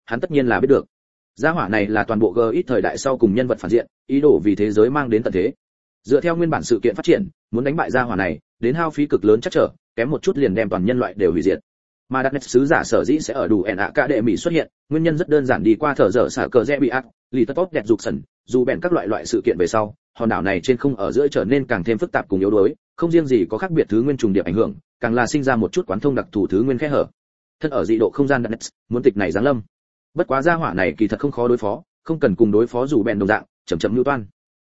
hắn tất nhiên là biết được. Gia hỏa này là toàn bộ GX thời đại sau cùng nhân vật phản diện, ý đồ vì thế giới mang đến tận thế. Dựa theo nguyên bản sự kiện phát triển, muốn đánh bại gia hỏa này, đến hao phí cực lớn chắc trở, kém một chút liền đem toàn nhân loại đều hủy diệt. Mà Darknet sứ giả sở dĩ sẽ ở đủ NA cả đệ mỹ xuất hiện, nguyên nhân rất đơn giản, đi qua thở dở xả cờ rẽ bị ác, lì tất tốt đẹp dục sần, dù bèn các loại sự kiện về sau, hòn đảo này trên không ở giữa trở nên càng thêm phức tạp cùng yếu đuối, không riêng gì có khác biệt thứ nguyên trùng điệp ảnh hưởng, càng là sinh ra một chút quán thông đặc thù thứ nguyên khe hở. Thân ở dị độ không gian Darknet, muốn tịch này giáng lâm. Bất quá gia hỏa này kỳ thật không khó đối phó, không cần cùng đối phó dù bèn đồng dạng, chậm chậm lưu toan.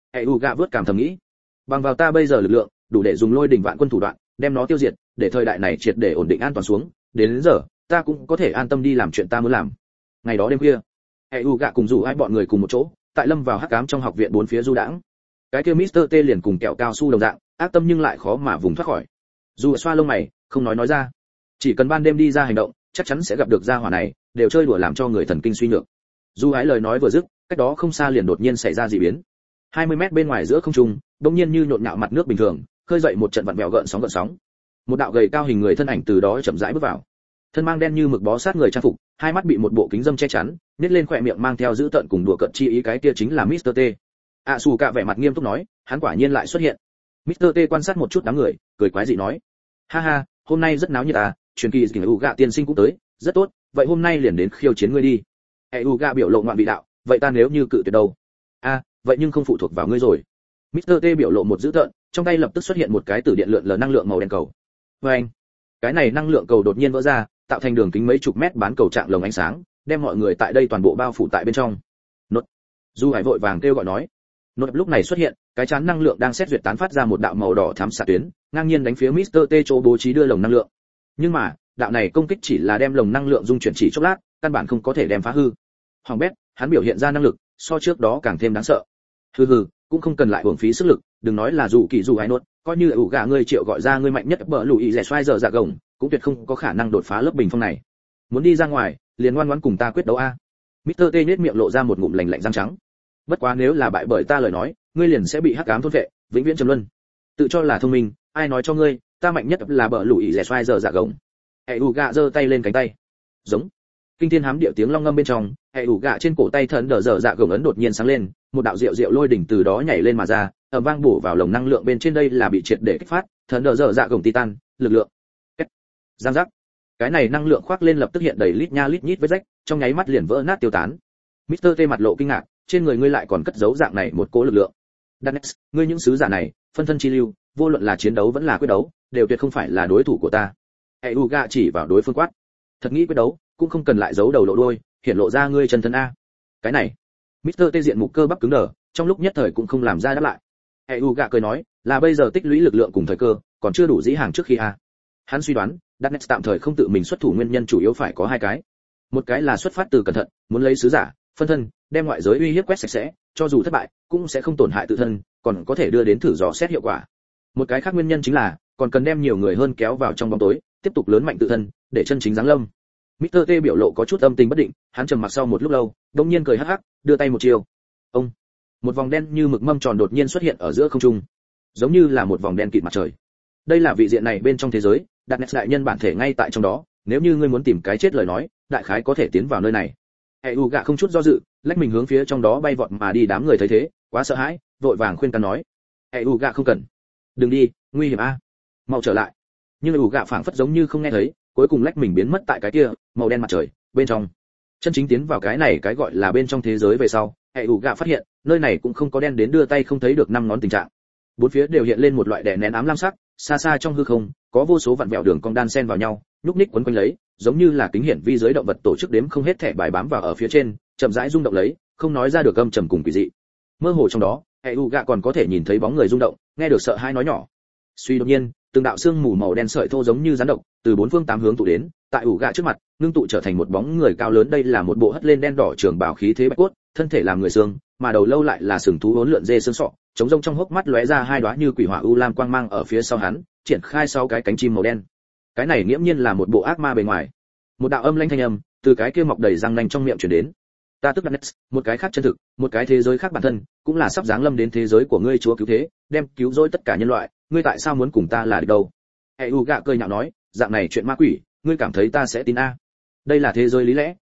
Gạ vớt cảm thầm nghĩ, bằng vào ta bây giờ lực lượng, đủ để dùng lôi đỉnh vạn quân thủ đoạn, đem nó tiêu diệt, để thời đại này triệt để ổn định an toàn xuống, đến giờ, ta cũng có thể an tâm đi làm chuyện ta muốn làm. Ngày đó đêm khuya, Gạ cùng dù ai bọn người cùng một chỗ, tại lâm vào hắc ám trong học viện bốn phía du đãng. Cái kia Mr. T liền cùng kẹo cao su đồng dạng, ác tâm nhưng lại khó mà vùng thoát khỏi. Dù xoa lông mày, không nói ra. Chỉ cần ban đêm đi ra hành động, chắc chắn sẽ gặp được gia hỏa này, đều chơi đùa làm cho người thần kinh suy nhược. Dù ái lời nói vừa dứt, cách đó không xa liền đột nhiên xảy ra dị biến. 20 mét bên ngoài giữa không trung, đột nhiên như nhộn nhạo mặt nước bình thường, khơi dậy một trận vặn vẹo gợn sóng. Một đạo gầy cao hình người thân ảnh từ đó chậm rãi bước vào. Thân mang đen như mực bó sát người trang phục, hai mắt bị một bộ kính dâm che chắn, nhếch lên khóe miệng mang theo dữ tợn cùng đùa cợt chi ý, cái kia chính là Mr. T. Sủ cả vẻ mặt nghiêm túc nói, hắn quả nhiên lại xuất hiện. Mr. T quan sát một chút đám người, cười quái dị nói, ha ha, hôm nay rất náo nhiệt à, truyền kỳ kình Gạ tiên sinh cũng tới, rất tốt, vậy hôm nay liền đến khiêu chiến ngươi đi. Gạ biểu lộ ngoạn vị đạo, vậy ta nếu như cự tuyệt đâu? Vậy nhưng không phụ thuộc vào ngươi rồi. Mr. T biểu lộ một dữ tợn, trong tay lập tức xuất hiện một cái tử điện lượn lờ năng lượng màu đen cầu. Anh, cái này năng lượng cầu đột nhiên vỡ ra, tạo thành đường kính mấy chục mét bán cầu trạng lồng ánh sáng, đem mọi người tại đây toàn bộ bao phủ tại bên trong. Nốt. Du Hải vội vàng kêu gọi nói. Nốt lúc này xuất hiện, cái chán năng lượng đang xét duyệt tán phát ra một đạo màu đỏ thắm xạ tuyến, ngang nhiên đánh phía Mr. T chỗ bố trí đưa lồng năng lượng. Nhưng mà, đạo này công kích chỉ là đem lồng năng lượng dung chuyển chỉ chốc lát, căn bản không có thể đem phá hư. Hoàng bét, hắn biểu hiện ra năng lực, so trước đó càng thêm đáng sợ. Hừ, cũng không cần lại uổng phí sức lực, đừng nói là dù kỳ dù hay nốt, coi như ủ gà ngươi triệu gọi ra ngươi mạnh nhất bờ lùi rẻ xoay giờ dạ gồng, cũng tuyệt không có khả năng đột phá lớp bình phong này. Muốn đi ra ngoài, liền ngoan ngoãn cùng ta quyết đấu a. Mr. T nhếch miệng lộ ra một ngụm lạnh lạnh răng trắng. Bất quá nếu là bại bởi ta lời nói, ngươi liền sẽ bị hắc ám thôn vệ, vĩnh viễn trầm luân. Tự cho là thông minh, ai nói cho ngươi, ta mạnh nhất là bờ lùi rẻ xoay giờ dạ gồng. ủ gà giơ tay lên cánh tay. Giống. Kinh thiên hám điệu tiếng long ngâm bên trong, ủ gà trên cổ tay thần đờ dở dạ gồng ấn đột nhiên sáng lên, một đạo diệu lôi đỉnh từ đó nhảy lên mà ra, ầm vang bổ vào lồng năng lượng bên trên, đây là bị triệt để kích phát, thần đờ dở dạ gồng titan, lực lượng. Giang giác. Cái này năng lượng khoác lên lập tức hiện đầy lít nha lít nhít vết rách, trong nháy mắt liền vỡ nát tiêu tán. Mr. T mặt lộ kinh ngạc, trên người ngươi lại còn cất giấu dạng này một cỗ lực lượng. Darknet, ngươi những sứ giả này, phân thân chi lưu, vô luận là chiến đấu vẫn là quyết đấu, đều tuyệt không phải là đối thủ của ta. Uga chỉ vào đối phương quát. Thật nghĩ quyết đấu, cũng không cần lại giấu đầu lộ đuôi, hiện lộ ra ngươi chân thân a. Cái này. Mr. T diện mục cơ bắp cứng đờ, trong lúc nhất thời cũng không làm ra đáp lại. Uga cười nói, là bây giờ tích lũy lực lượng cùng thời cơ, còn chưa đủ dĩ hàng trước khi a. Hắn suy đoán, Darknet tạm thời không tự mình xuất thủ nguyên nhân chủ yếu phải có hai cái. Một cái là xuất phát từ cẩn thận, muốn lấy sứ giả, phân thân, đem ngoại giới uy hiếp quét sạch sẽ, cho dù thất bại, cũng sẽ không tổn hại tự thân, còn có thể đưa đến thử dò xét hiệu quả. Một cái khác nguyên nhân chính là, còn cần đem nhiều người hơn kéo vào trong bóng tối, tiếp tục lớn mạnh tự thân, để chân chính giáng lâm. Mr. T biểu lộ có chút âm tình bất định, hắn trầm mặc sau một lúc lâu, đột nhiên cười hắc hắc, đưa tay một chiều. Ông, một vòng đen như mực mâm tròn đột nhiên xuất hiện ở giữa không trung, giống như là một vòng đen kịt mặt trời. Đây là vị diện này bên trong thế giới, Darknet đại nhân bản thể ngay tại trong đó, nếu như ngươi muốn tìm cái chết lời nói, đại khái có thể tiến vào nơi này. Gạ không chút do dự, lách mình hướng phía trong đó bay vọt mà đi, đám người thấy thế, quá sợ hãi, vội vàng khuyên can nói: Gạ không cần, đừng đi, nguy hiểm a, mau trở lại. Nhưng Gạ phảng phất giống như không nghe thấy, cuối cùng lách mình biến mất tại cái kia màu đen mặt trời bên trong. Chân chính tiến vào cái này cái gọi là bên trong thế giới về sau, Gạ phát hiện nơi này cũng không có đen đến đưa tay không thấy được năm ngón tình trạng. Bốn phía đều hiện lên một loại đè nén ám lam sắc, xa xa trong hư không có vô số vặn vẹo đường cong đan xen vào nhau, nhúc nhích quấn quanh lấy, giống như là kính hiển vi giới động vật tổ chức đếm không hết thẻ bài bám vào ở phía trên, chậm rãi rung động lấy, không nói ra được âm trầm cùng quỷ dị. Mơ hồ trong đó, Gạ còn có thể nhìn thấy bóng người rung động, nghe được sợ hãi nói nhỏ. Suy đột nhiên, từng đạo xương mù màu đen sợi thô giống như rắn độc, từ bốn phương tám hướng tụ đến, tại Gạ trước mặt, ngưng tụ trở thành một bóng người cao lớn, đây là một bộ hất lên đen đỏ trường bào khí thế bạch cốt, thân thể làm người xương, mà đầu lâu lại là sừng thú hỗn lượn dê xương sọ, trống rông trong hốc mắt lóe ra hai đóa như quỷ hỏa u lam quang mang, ở phía sau hắn, triển khai sau cái cánh chim màu đen. Cái này nghiễm nhiên là một bộ ác ma bề ngoài. Một đạo âm lãnh thanh âm từ cái kia mọc đầy răng nanh trong miệng truyền đến. Ta tức Darknet, một cái khác chân thực, một cái thế giới khác bản thân, cũng là sắp giáng lâm đến thế giới của ngươi, chúa cứu thế, đem cứu rỗi tất cả nhân loại, ngươi tại sao muốn cùng ta là địch đâu? Gạ cười nhạo nói, dạng này chuyện ma quỷ, ngươi cảm thấy ta sẽ tin a? Đây là thế giới lý lẽ,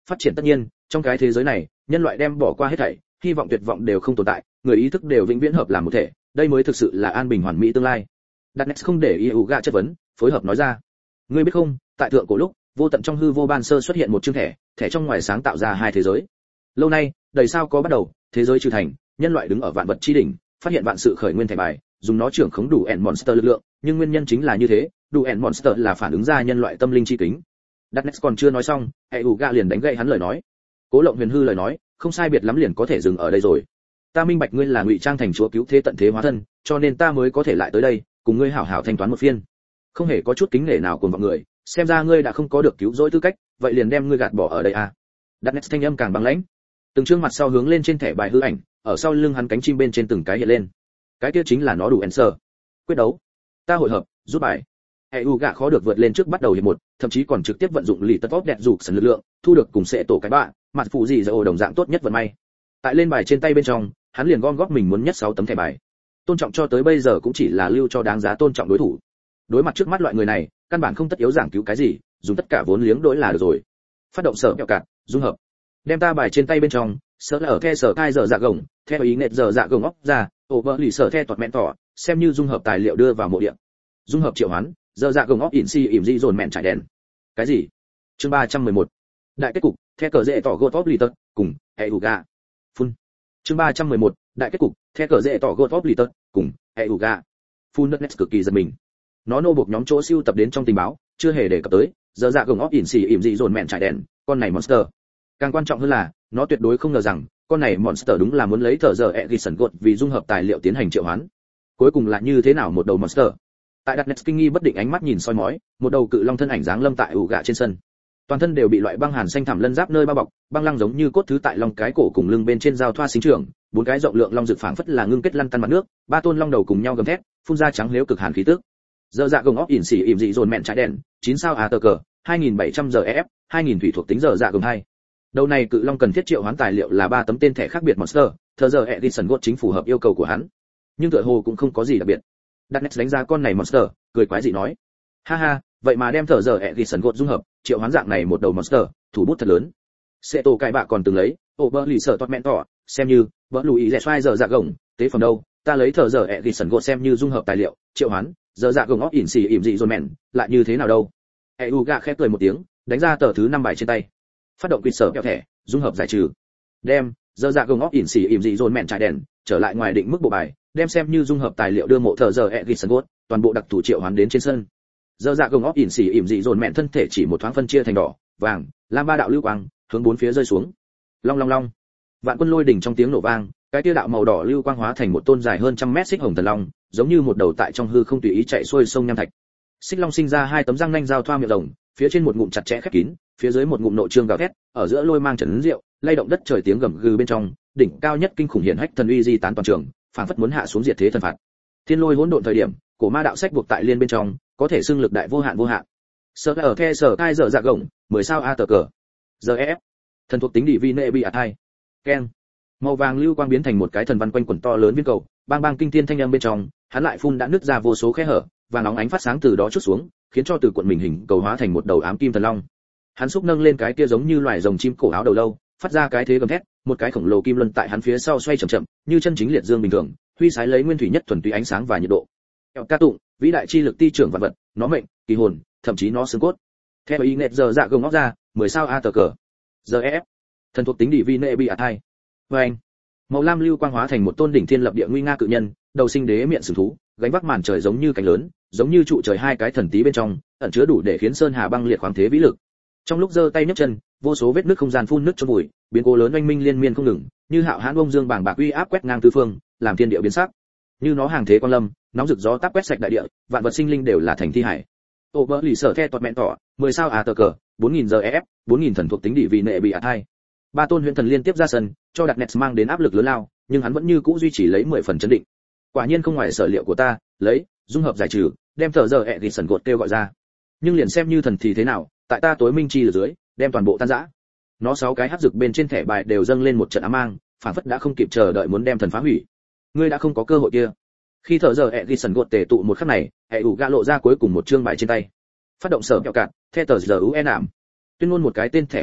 Phát triển tất nhiên, trong cái thế giới này, nhân loại đem bỏ qua hết thảy, hy vọng tuyệt vọng đều không tồn tại, người ý thức đều vĩnh viễn hợp làm một thể, đây mới thực sự là an bình hoàn mỹ tương lai. Darkness không để ý Uga chất vấn, phối hợp nói ra. Ngươi biết không, tại thượng cổ lúc, vô tận trong hư vô ban sơ xuất hiện một chương thẻ, thẻ trong ngoài sáng tạo ra hai thế giới. Lâu nay, đầy sao có bắt đầu, thế giới trừ thành, nhân loại đứng ở vạn vật chi đỉnh, phát hiện vạn sự khởi nguyên thẻ bài, dùng nó trưởng khống đủ ẻn monster lực lượng, nhưng nguyên nhân chính là như thế, đủ ẻn monster là phản ứng ra nhân loại tâm linh chi kính. Darkness còn chưa nói xong, Uga liền đánh gậy hắn lời nói. Cố Lộng Huyền hư lời nói, không sai biệt lắm liền có thể dừng ở đây rồi. Ta minh bạch ngươi là ngụy trang thành chúa cứu thế tận thế hóa thân, cho nên ta mới có thể lại tới đây, cùng ngươi hảo hảo thanh toán một phiên. Không hề có chút kính nể nào cuồng vọng người, xem ra ngươi đã không có được cứu rỗi tư cách, vậy liền đem ngươi gạt bỏ ở đây à? Darkness thanh âm càng băng lãnh. Từng chương mặt sau hướng lên trên thẻ bài hư ảnh, ở sau lưng hắn cánh chim bên trên từng cái hiện lên. Cái kia chính là nó đủ answer. Quyết đấu. Ta hội hợp, rút bài. Uga khó được vượt lên trước bắt đầu hiệp một, thậm chí còn trực tiếp vận dụng lì tất vóc đẹp dục sần lực lượng, thu được cùng sẽ tổ cái bạ, mặt phụ gì giờ ổ đồng dạng tốt nhất vận may. Tại lên bài trên tay bên trong, hắn liền gom góp mình muốn nhất 6 tấm thẻ bài. Tôn trọng cho tới bây giờ cũng chỉ là lưu cho đáng giá tôn trọng đối thủ. Đối mặt trước mắt loại người này, căn bản không tất yếu giảng cứu cái gì, dùng tất cả vốn liếng đổi là được rồi. Phát động sở kẹo cạn, dung hợp. Đem ta bài trên tay bên trong, sở là ở the sở cai giờ dạ gồng, theo ý nệt giờ dạ gồng óc ra, over lì sở the toạt mẹn tỏ, xem như dung hợp tài liệu đưa vào mộ địa. Dung hợp triệu hoán, giờ dạ gồng óc ỉn si ỉm di dồn mẹn trải đèn. Cái gì? Chương 311. Đại kết cục, the cờ dễ tỏ gột óc lì tật, cùng Uga. Phun. Chương 311. Đại kết cục, the cờ dễ tỏ gột óc lì tật, cùng Uga. Phun đất cực kỳ giật mình. Nó nô buộc nhóm chỗ siêu tập đến trong tình báo, chưa hề đề cập tới, giờ dạ gồng óc ỉn si ỉm di dồn mẹn trải đèn, con này monster. Càng quan trọng hơn là, nó tuyệt đối không ngờ rằng, con này monster đúng là muốn lấy thở giờ Edison gột vì dung hợp tài liệu tiến hành triệu hoán. Cuối cùng là như thế nào một đầu monster? Tại Darkness kinh nghi bất định ánh mắt nhìn soi mói, một đầu cự long thân ảnh dáng lâm tại Uga trên sân. Toàn thân đều bị loại băng hàn xanh thẳm lân giáp nơi bao bọc, băng lăng giống như cốt thứ tại long cái cổ cùng lưng bên trên giao thoa sinh trưởng, bốn cái rộng lượng long rực phảng phất là ngưng kết lăn tăn mặt nước, ba tôn long đầu cùng nhau gầm thét, phun ra trắng liếu cực hàn khí tức. Giờ dạ gồng óc ỉn xỉ ỉm dị dồn mẹn trái đèn, 9 sao ATK, 2700 giờ EF, 2000 thủy thuộc tính giờ dạ gồng 2. Đầu này cự long cần thiết triệu hoán tài liệu là 3 tấm tên thẻ khác biệt monster, thờ giờ Edison gột chính phù hợp yêu cầu của hắn. Nhưng tựa hồ cũng không có gì đặc biệt. Darkness đánh ra con này monster, cười quái dị nói: "Ha ha, vậy mà đem thở giờ Edison gột dung hợp, triệu hoán dạng này một đầu monster, thủ bút thật lớn." Sẽ tổ cải bạ còn từng lấy, Oberly sợ toát mẹn tỏ, xem như, vỡ lùi rẻ xoay giờ dạ gồng, tế phẩm đâu, ta lấy thở giờ Edison gột xem như dung hợp tài liệu, triệu hoán, giờ dạ gồng óc ỉn xì ỉm dị rồi mẹn, lại như thế nào đâu? Uga khẽ cười một tiếng, đánh ra tờ thứ 5 bài trên tay. Phát động quỷ sở kẹo thẻ, dung hợp giải trừ. Đem, giờ dạ gồng óc ỉn xì ỉm dị rồi mẹn trải đèn, trở lại ngoài định mức bộ bài, đem xem như dung hợp tài liệu đưa mộ thở giờ Edison gột, toàn bộ đặc thủ triệu hoán đến trên sân. Giờ dạ gồng óc ỉn xì ỉm dị rồi mẹn thân thể chỉ một thoáng phân chia thành đỏ, vàng, lam ba đạo lưu quang, hướng bốn phía rơi xuống. Long long long. Vạn quân lôi đỉnh trong tiếng nổ vang, cái tia đạo màu đỏ lưu quang hóa thành một tôn dài hơn 100 mét xích hồng thần long, giống như một đầu tại trong hư không tùy ý chạy xuôi sông nham thạch. Xích long sinh ra hai tấm răng nanh giao thoa miệng rồng, phía trên một ngụm chặt chẽ khép kín, phía dưới một ngụm nội trương gào thét, ở giữa lôi mang trấn rượu, lay động đất trời tiếng gầm gừ bên trong, đỉnh cao nhất kinh khủng hiển hách thần uy di tán toàn trường, phảng phất muốn hạ xuống diệt thế thần phạt. Thiên lôi hỗn độn thời điểm, cổ ma đạo sách buộc tại liên bên trong, có thể xưng lực đại vô hạn vô hạn. Sở ở the sở cai giờ dạ gồng, 10 sao a tờ cờ. Giờ ép. Thần thuộc tính địa vi nệ bị ạt hai. Ken. Màu vàng lưu quang biến thành một cái thần văn quanh quẩn to lớn viên cầu, bang bang kinh thiên thanh âm bên trong, hắn lại phun đã nứt ra vô số khe hở, và nóng ánh phát sáng từ đó chút xuống, khiến cho từ cuộn mình hình cầu hóa thành một đầu ám kim thần long. Hắn xúc nâng lên cái kia giống như loài rồng chim cổ áo đầu lâu, phát ra cái thế gầm thét, một cái khổng lồ kim luân tại hắn phía sau xoay chậm chậm, như chân chính liệt dương bình thường, huy sái lấy nguyên thủy nhất thuần túy ánh sáng và nhiệt độ. Ca tụng, vĩ đại chi lực ti trưởng vạn vật, nó mệnh, kỳ hồn, thậm chí nó xương cốt. Theo ý nét giờ dạ gồng óc ra, 10 sao a tờ cờ. Giờ ép. Thần thuộc tính địa vi nệ bị ạt hai. Vâng. Màu lam lưu quang hóa thành một tôn đỉnh thiên lập địa nguy nga cự nhân, đầu sinh đế miệng sừng thú, gánh vác màn trời giống như cánh lớn, giống như trụ trời hai cái thần tí bên trong, ẩn chứa đủ để khiến sơn hà băng liệt khoáng thế vĩ lực. Trong lúc giơ tay nhấc chân, vô số vết nước không gian phun nước cho bụi, biến cố lớn oanh minh liên miên không ngừng, như hạo hãn bông dương bảng bạc uy áp quét ngang tứ phương, làm thiên địa biến sắc. Như nó hàng thế quan lâm, nóng rực gió táp quét sạch đại địa, vạn vật sinh linh đều là thành thi hải. Ô bỡ lì sở the toạt mẹn tỏ, 10 sao a tờ cờ, 4000 giờ ef, 4000 thần thuộc tính địa vị nệ bị ạt hai. Ba tôn huyền thần liên tiếp ra sân, cho Darkness mang đến áp lực lớn lao, nhưng hắn vẫn như cũ duy trì lấy 10 phần chấn định. Quả nhiên không ngoài sở liệu của ta, lấy dung hợp giải trừ, đem thở giờ Edison gột kêu gọi ra. Nhưng liền xem như thần thì thế nào, tại ta tối minh chi ở dưới, đem toàn bộ tan rã. Nó 6 cái hắc dược bên trên thẻ bài đều dâng lên một trận ám mang, phản phất đã không kịp chờ đợi muốn đem thần phá hủy. Ngươi đã không có cơ hội kia. Khi thở giờ Edison gột tề tụ một khắc này, Uga lộ ra cuối cùng một chương bài trên tay. Phát động sở kẹo cạn, the tờ giờ UN ảm. Tuyên ngôn một cái tên thẻ phát động,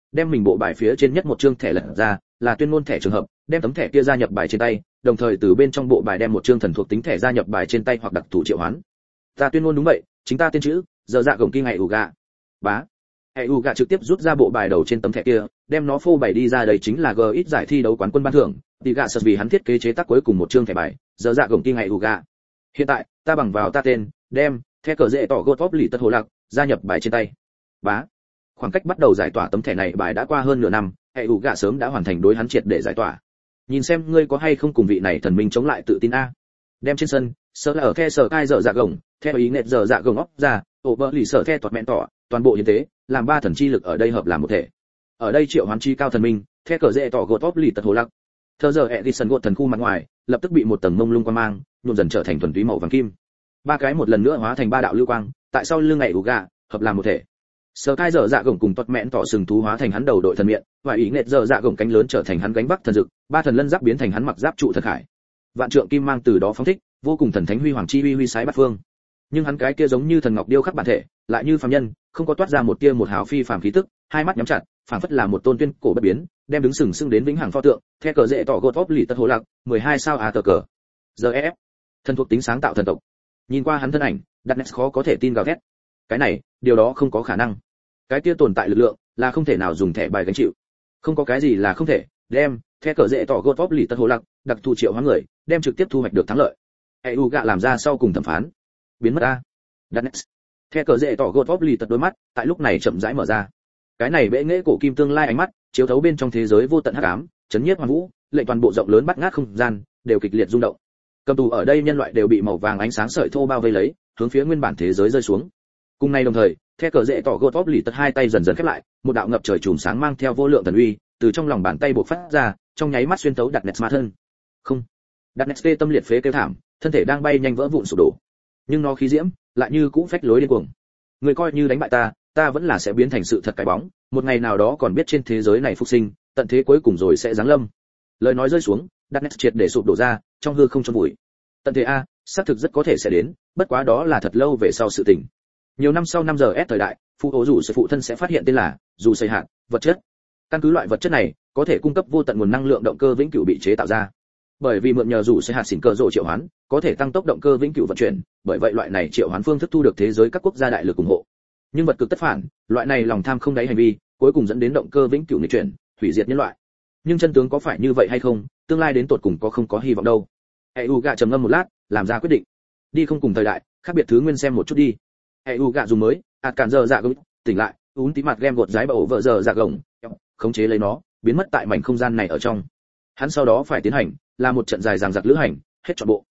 đem mình bộ bài phía trên nhất một chương thẻ lật ra, là tuyên ngôn thẻ trường hợp, đem tấm thẻ kia gia nhập bài trên tay, đồng thời từ bên trong bộ bài đem một chương thần thuộc tính thẻ gia nhập bài trên tay hoặc đặc thù triệu hoán. Ta tuyên ngôn đúng vậy, chính ta tên chữ, giờ dạ gồng kinh ngày Uga. Bá. Uga trực tiếp rút ra bộ bài đầu trên tấm thẻ kia, đem nó phô bày đi ra, đây chính là GX giải thi đấu quán quân ban thưởng, tỷ gạ sật vì hắn thiết kế chế tác cuối cùng một chương thẻ bài, giờ dạ gồng kinh ngày Uga. Hiện tại, ta bằng vào ta tên, đem thẻ cờ dễ tỏ gột vóp lì tất hồ lạc, gia nhập bài trên tay. Bá. Khoảng cách bắt đầu giải tỏa tấm thẻ này bài đã qua hơn nửa năm, Uga sớm đã hoàn thành đối hắn triệt để giải tỏa. Nhìn xem ngươi có hay không cùng vị này thần minh chống lại tự tin a. Đem trên sân, sở là ở the sở cai giờ dạ gồng, theo ý nghệ giờ dạ gồng óc ra, ổ bờ lì sở the toạt mẹn tỏ, toàn bộ hiến tế, làm ba thần chi lực ở đây hợp làm một thể. Ở đây triệu hoán chi cao thần minh, the cờ dễ tỏ gột óc lì tật hồ lặc. Thờ giờ Edison gột thần khu mặt ngoài, lập tức bị một tầng mông lung quang mang, nhuộm dần trở thành thuần túy màu vàng kim. Ba cái một lần nữa hóa thành ba đạo lưu quang, tại sau lưng ngày Uga, hợp làm một thể. Sở cai giờ dạ gồng cùng toạt mẹn tỏ sừng thú hóa thành hắn đầu đội thần miệng, và ý nghệ giờ dạ gồng cánh lớn trở thành hắn gánh vác thần dực, ba thần lân giáp biến thành hắn mặc giáp trụ thần khải. Vạn trượng kim mang từ đó phóng thích, vô cùng thần thánh huy hoàng chi huy sái bát phương. Nhưng hắn cái kia giống như thần ngọc điêu khắc bản thể, lại như phàm nhân, không có toát ra một tia một hào phi phàm khí tức, hai mắt nhắm chặt, phảng phất là một tôn tuyên cổ bất biến, đem đứng sừng sững đến vĩnh hằng pho tượng, theo cờ dễ tỏ gột ốp lì tất hồ lạc, 12 sao tờ cờ. Giờ ép. Thần thuộc tính sáng tạo thần tộc. Nhìn qua hắn thân ảnh, đặt nét khó có thể tin gào thét. Cái này, điều đó không có khả năng. Cái kia tồn tại lực lượng, là không thể nào dùng thẻ bài gánh chịu. Không có cái gì là không thể, đem theo cờ dễ tỏ gột ốp lì tất hồ lạc, đặc thù triệu hóa người, đem trực tiếp thu hoạch được thắng lợi. Uga làm ra sau cùng thẩm phán. Biến mất a. Danex. Theo cờ dễ tỏ gột vóp lì tật đôi mắt, tại lúc này chậm rãi mở ra. Cái này bệ nghệ cổ kim tương lai ánh mắt, chiếu thấu bên trong thế giới vô tận hắc ám, chấn nhiếp hoàn vũ, lệnh toàn bộ rộng lớn bắt ngát không gian, đều kịch liệt rung động. Cầm tù ở đây nhân loại đều bị màu vàng ánh sáng sợi thô bao vây lấy, hướng phía nguyên bản thế giới rơi xuống. Cùng ngày đồng thời, theo cờ dễ tỏ gột vóp lì tật hai tay dần dần khép lại, một đạo ngập trời chùm sáng mang theo vô lượng thần uy, từ trong lòng bàn tay bộc phát ra, trong nháy mắt xuyên tấu đặt nét ma thân. Không. Đặt nét tâm liệt phế kêu thảm, thân thể đang bay nhanh vỡ vụn sụp đổ. Nhưng nó khí diễm, lại như cũ phách lối điên cuồng. Người coi như đánh bại ta, ta vẫn là sẽ biến thành sự thật cái bóng, một ngày nào đó còn biết trên thế giới này phục sinh, tận thế cuối cùng rồi sẽ giáng lâm. Lời nói rơi xuống, đặt nét triệt để sụp đổ ra, trong hư không chôn vùi. Tận thế a, xác thực rất có thể sẽ đến, bất quá đó là thật lâu về sau sự tình. Nhiều năm sau 5 giờ S thời đại, phụ ố rủ sẽ phụ thân sẽ phát hiện tên là dù xây hạn vật chất. Căn cứ loại vật chất này, có thể cung cấp vô tận nguồn năng lượng động cơ vĩnh cửu bị chế tạo ra. Bởi vì mượn nhờ rủ xây hạt xỉn cơ rộ triệu hoán, có thể tăng tốc động cơ vĩnh cửu vận chuyển, bởi vậy loại này triệu hoán phương thức thu được thế giới các quốc gia đại lực ủng hộ. Nhưng vật cực tất phản, loại này lòng tham không đáy hành vi, cuối cùng dẫn đến động cơ vĩnh cửu nghịch chuyển, hủy diệt nhân loại. Nhưng chân tướng có phải như vậy hay không, tương lai đến tột cùng có không có hy vọng đâu. Uga trầm ngâm một lát, làm ra quyết định. Đi không cùng thời đại, khác biệt thứ nguyên xem một chút đi. Uga dùng mới, cản giờ dạ gồng, tỉnh lại, uống tí mặt game gột giái bầu vợ giờ dạ gồng, khống chế lấy nó, biến mất tại mảnh không gian này ở trong. Hắn sau đó phải tiến hành là một trận dài dằng dặc lữ hành, hết trọn bộ.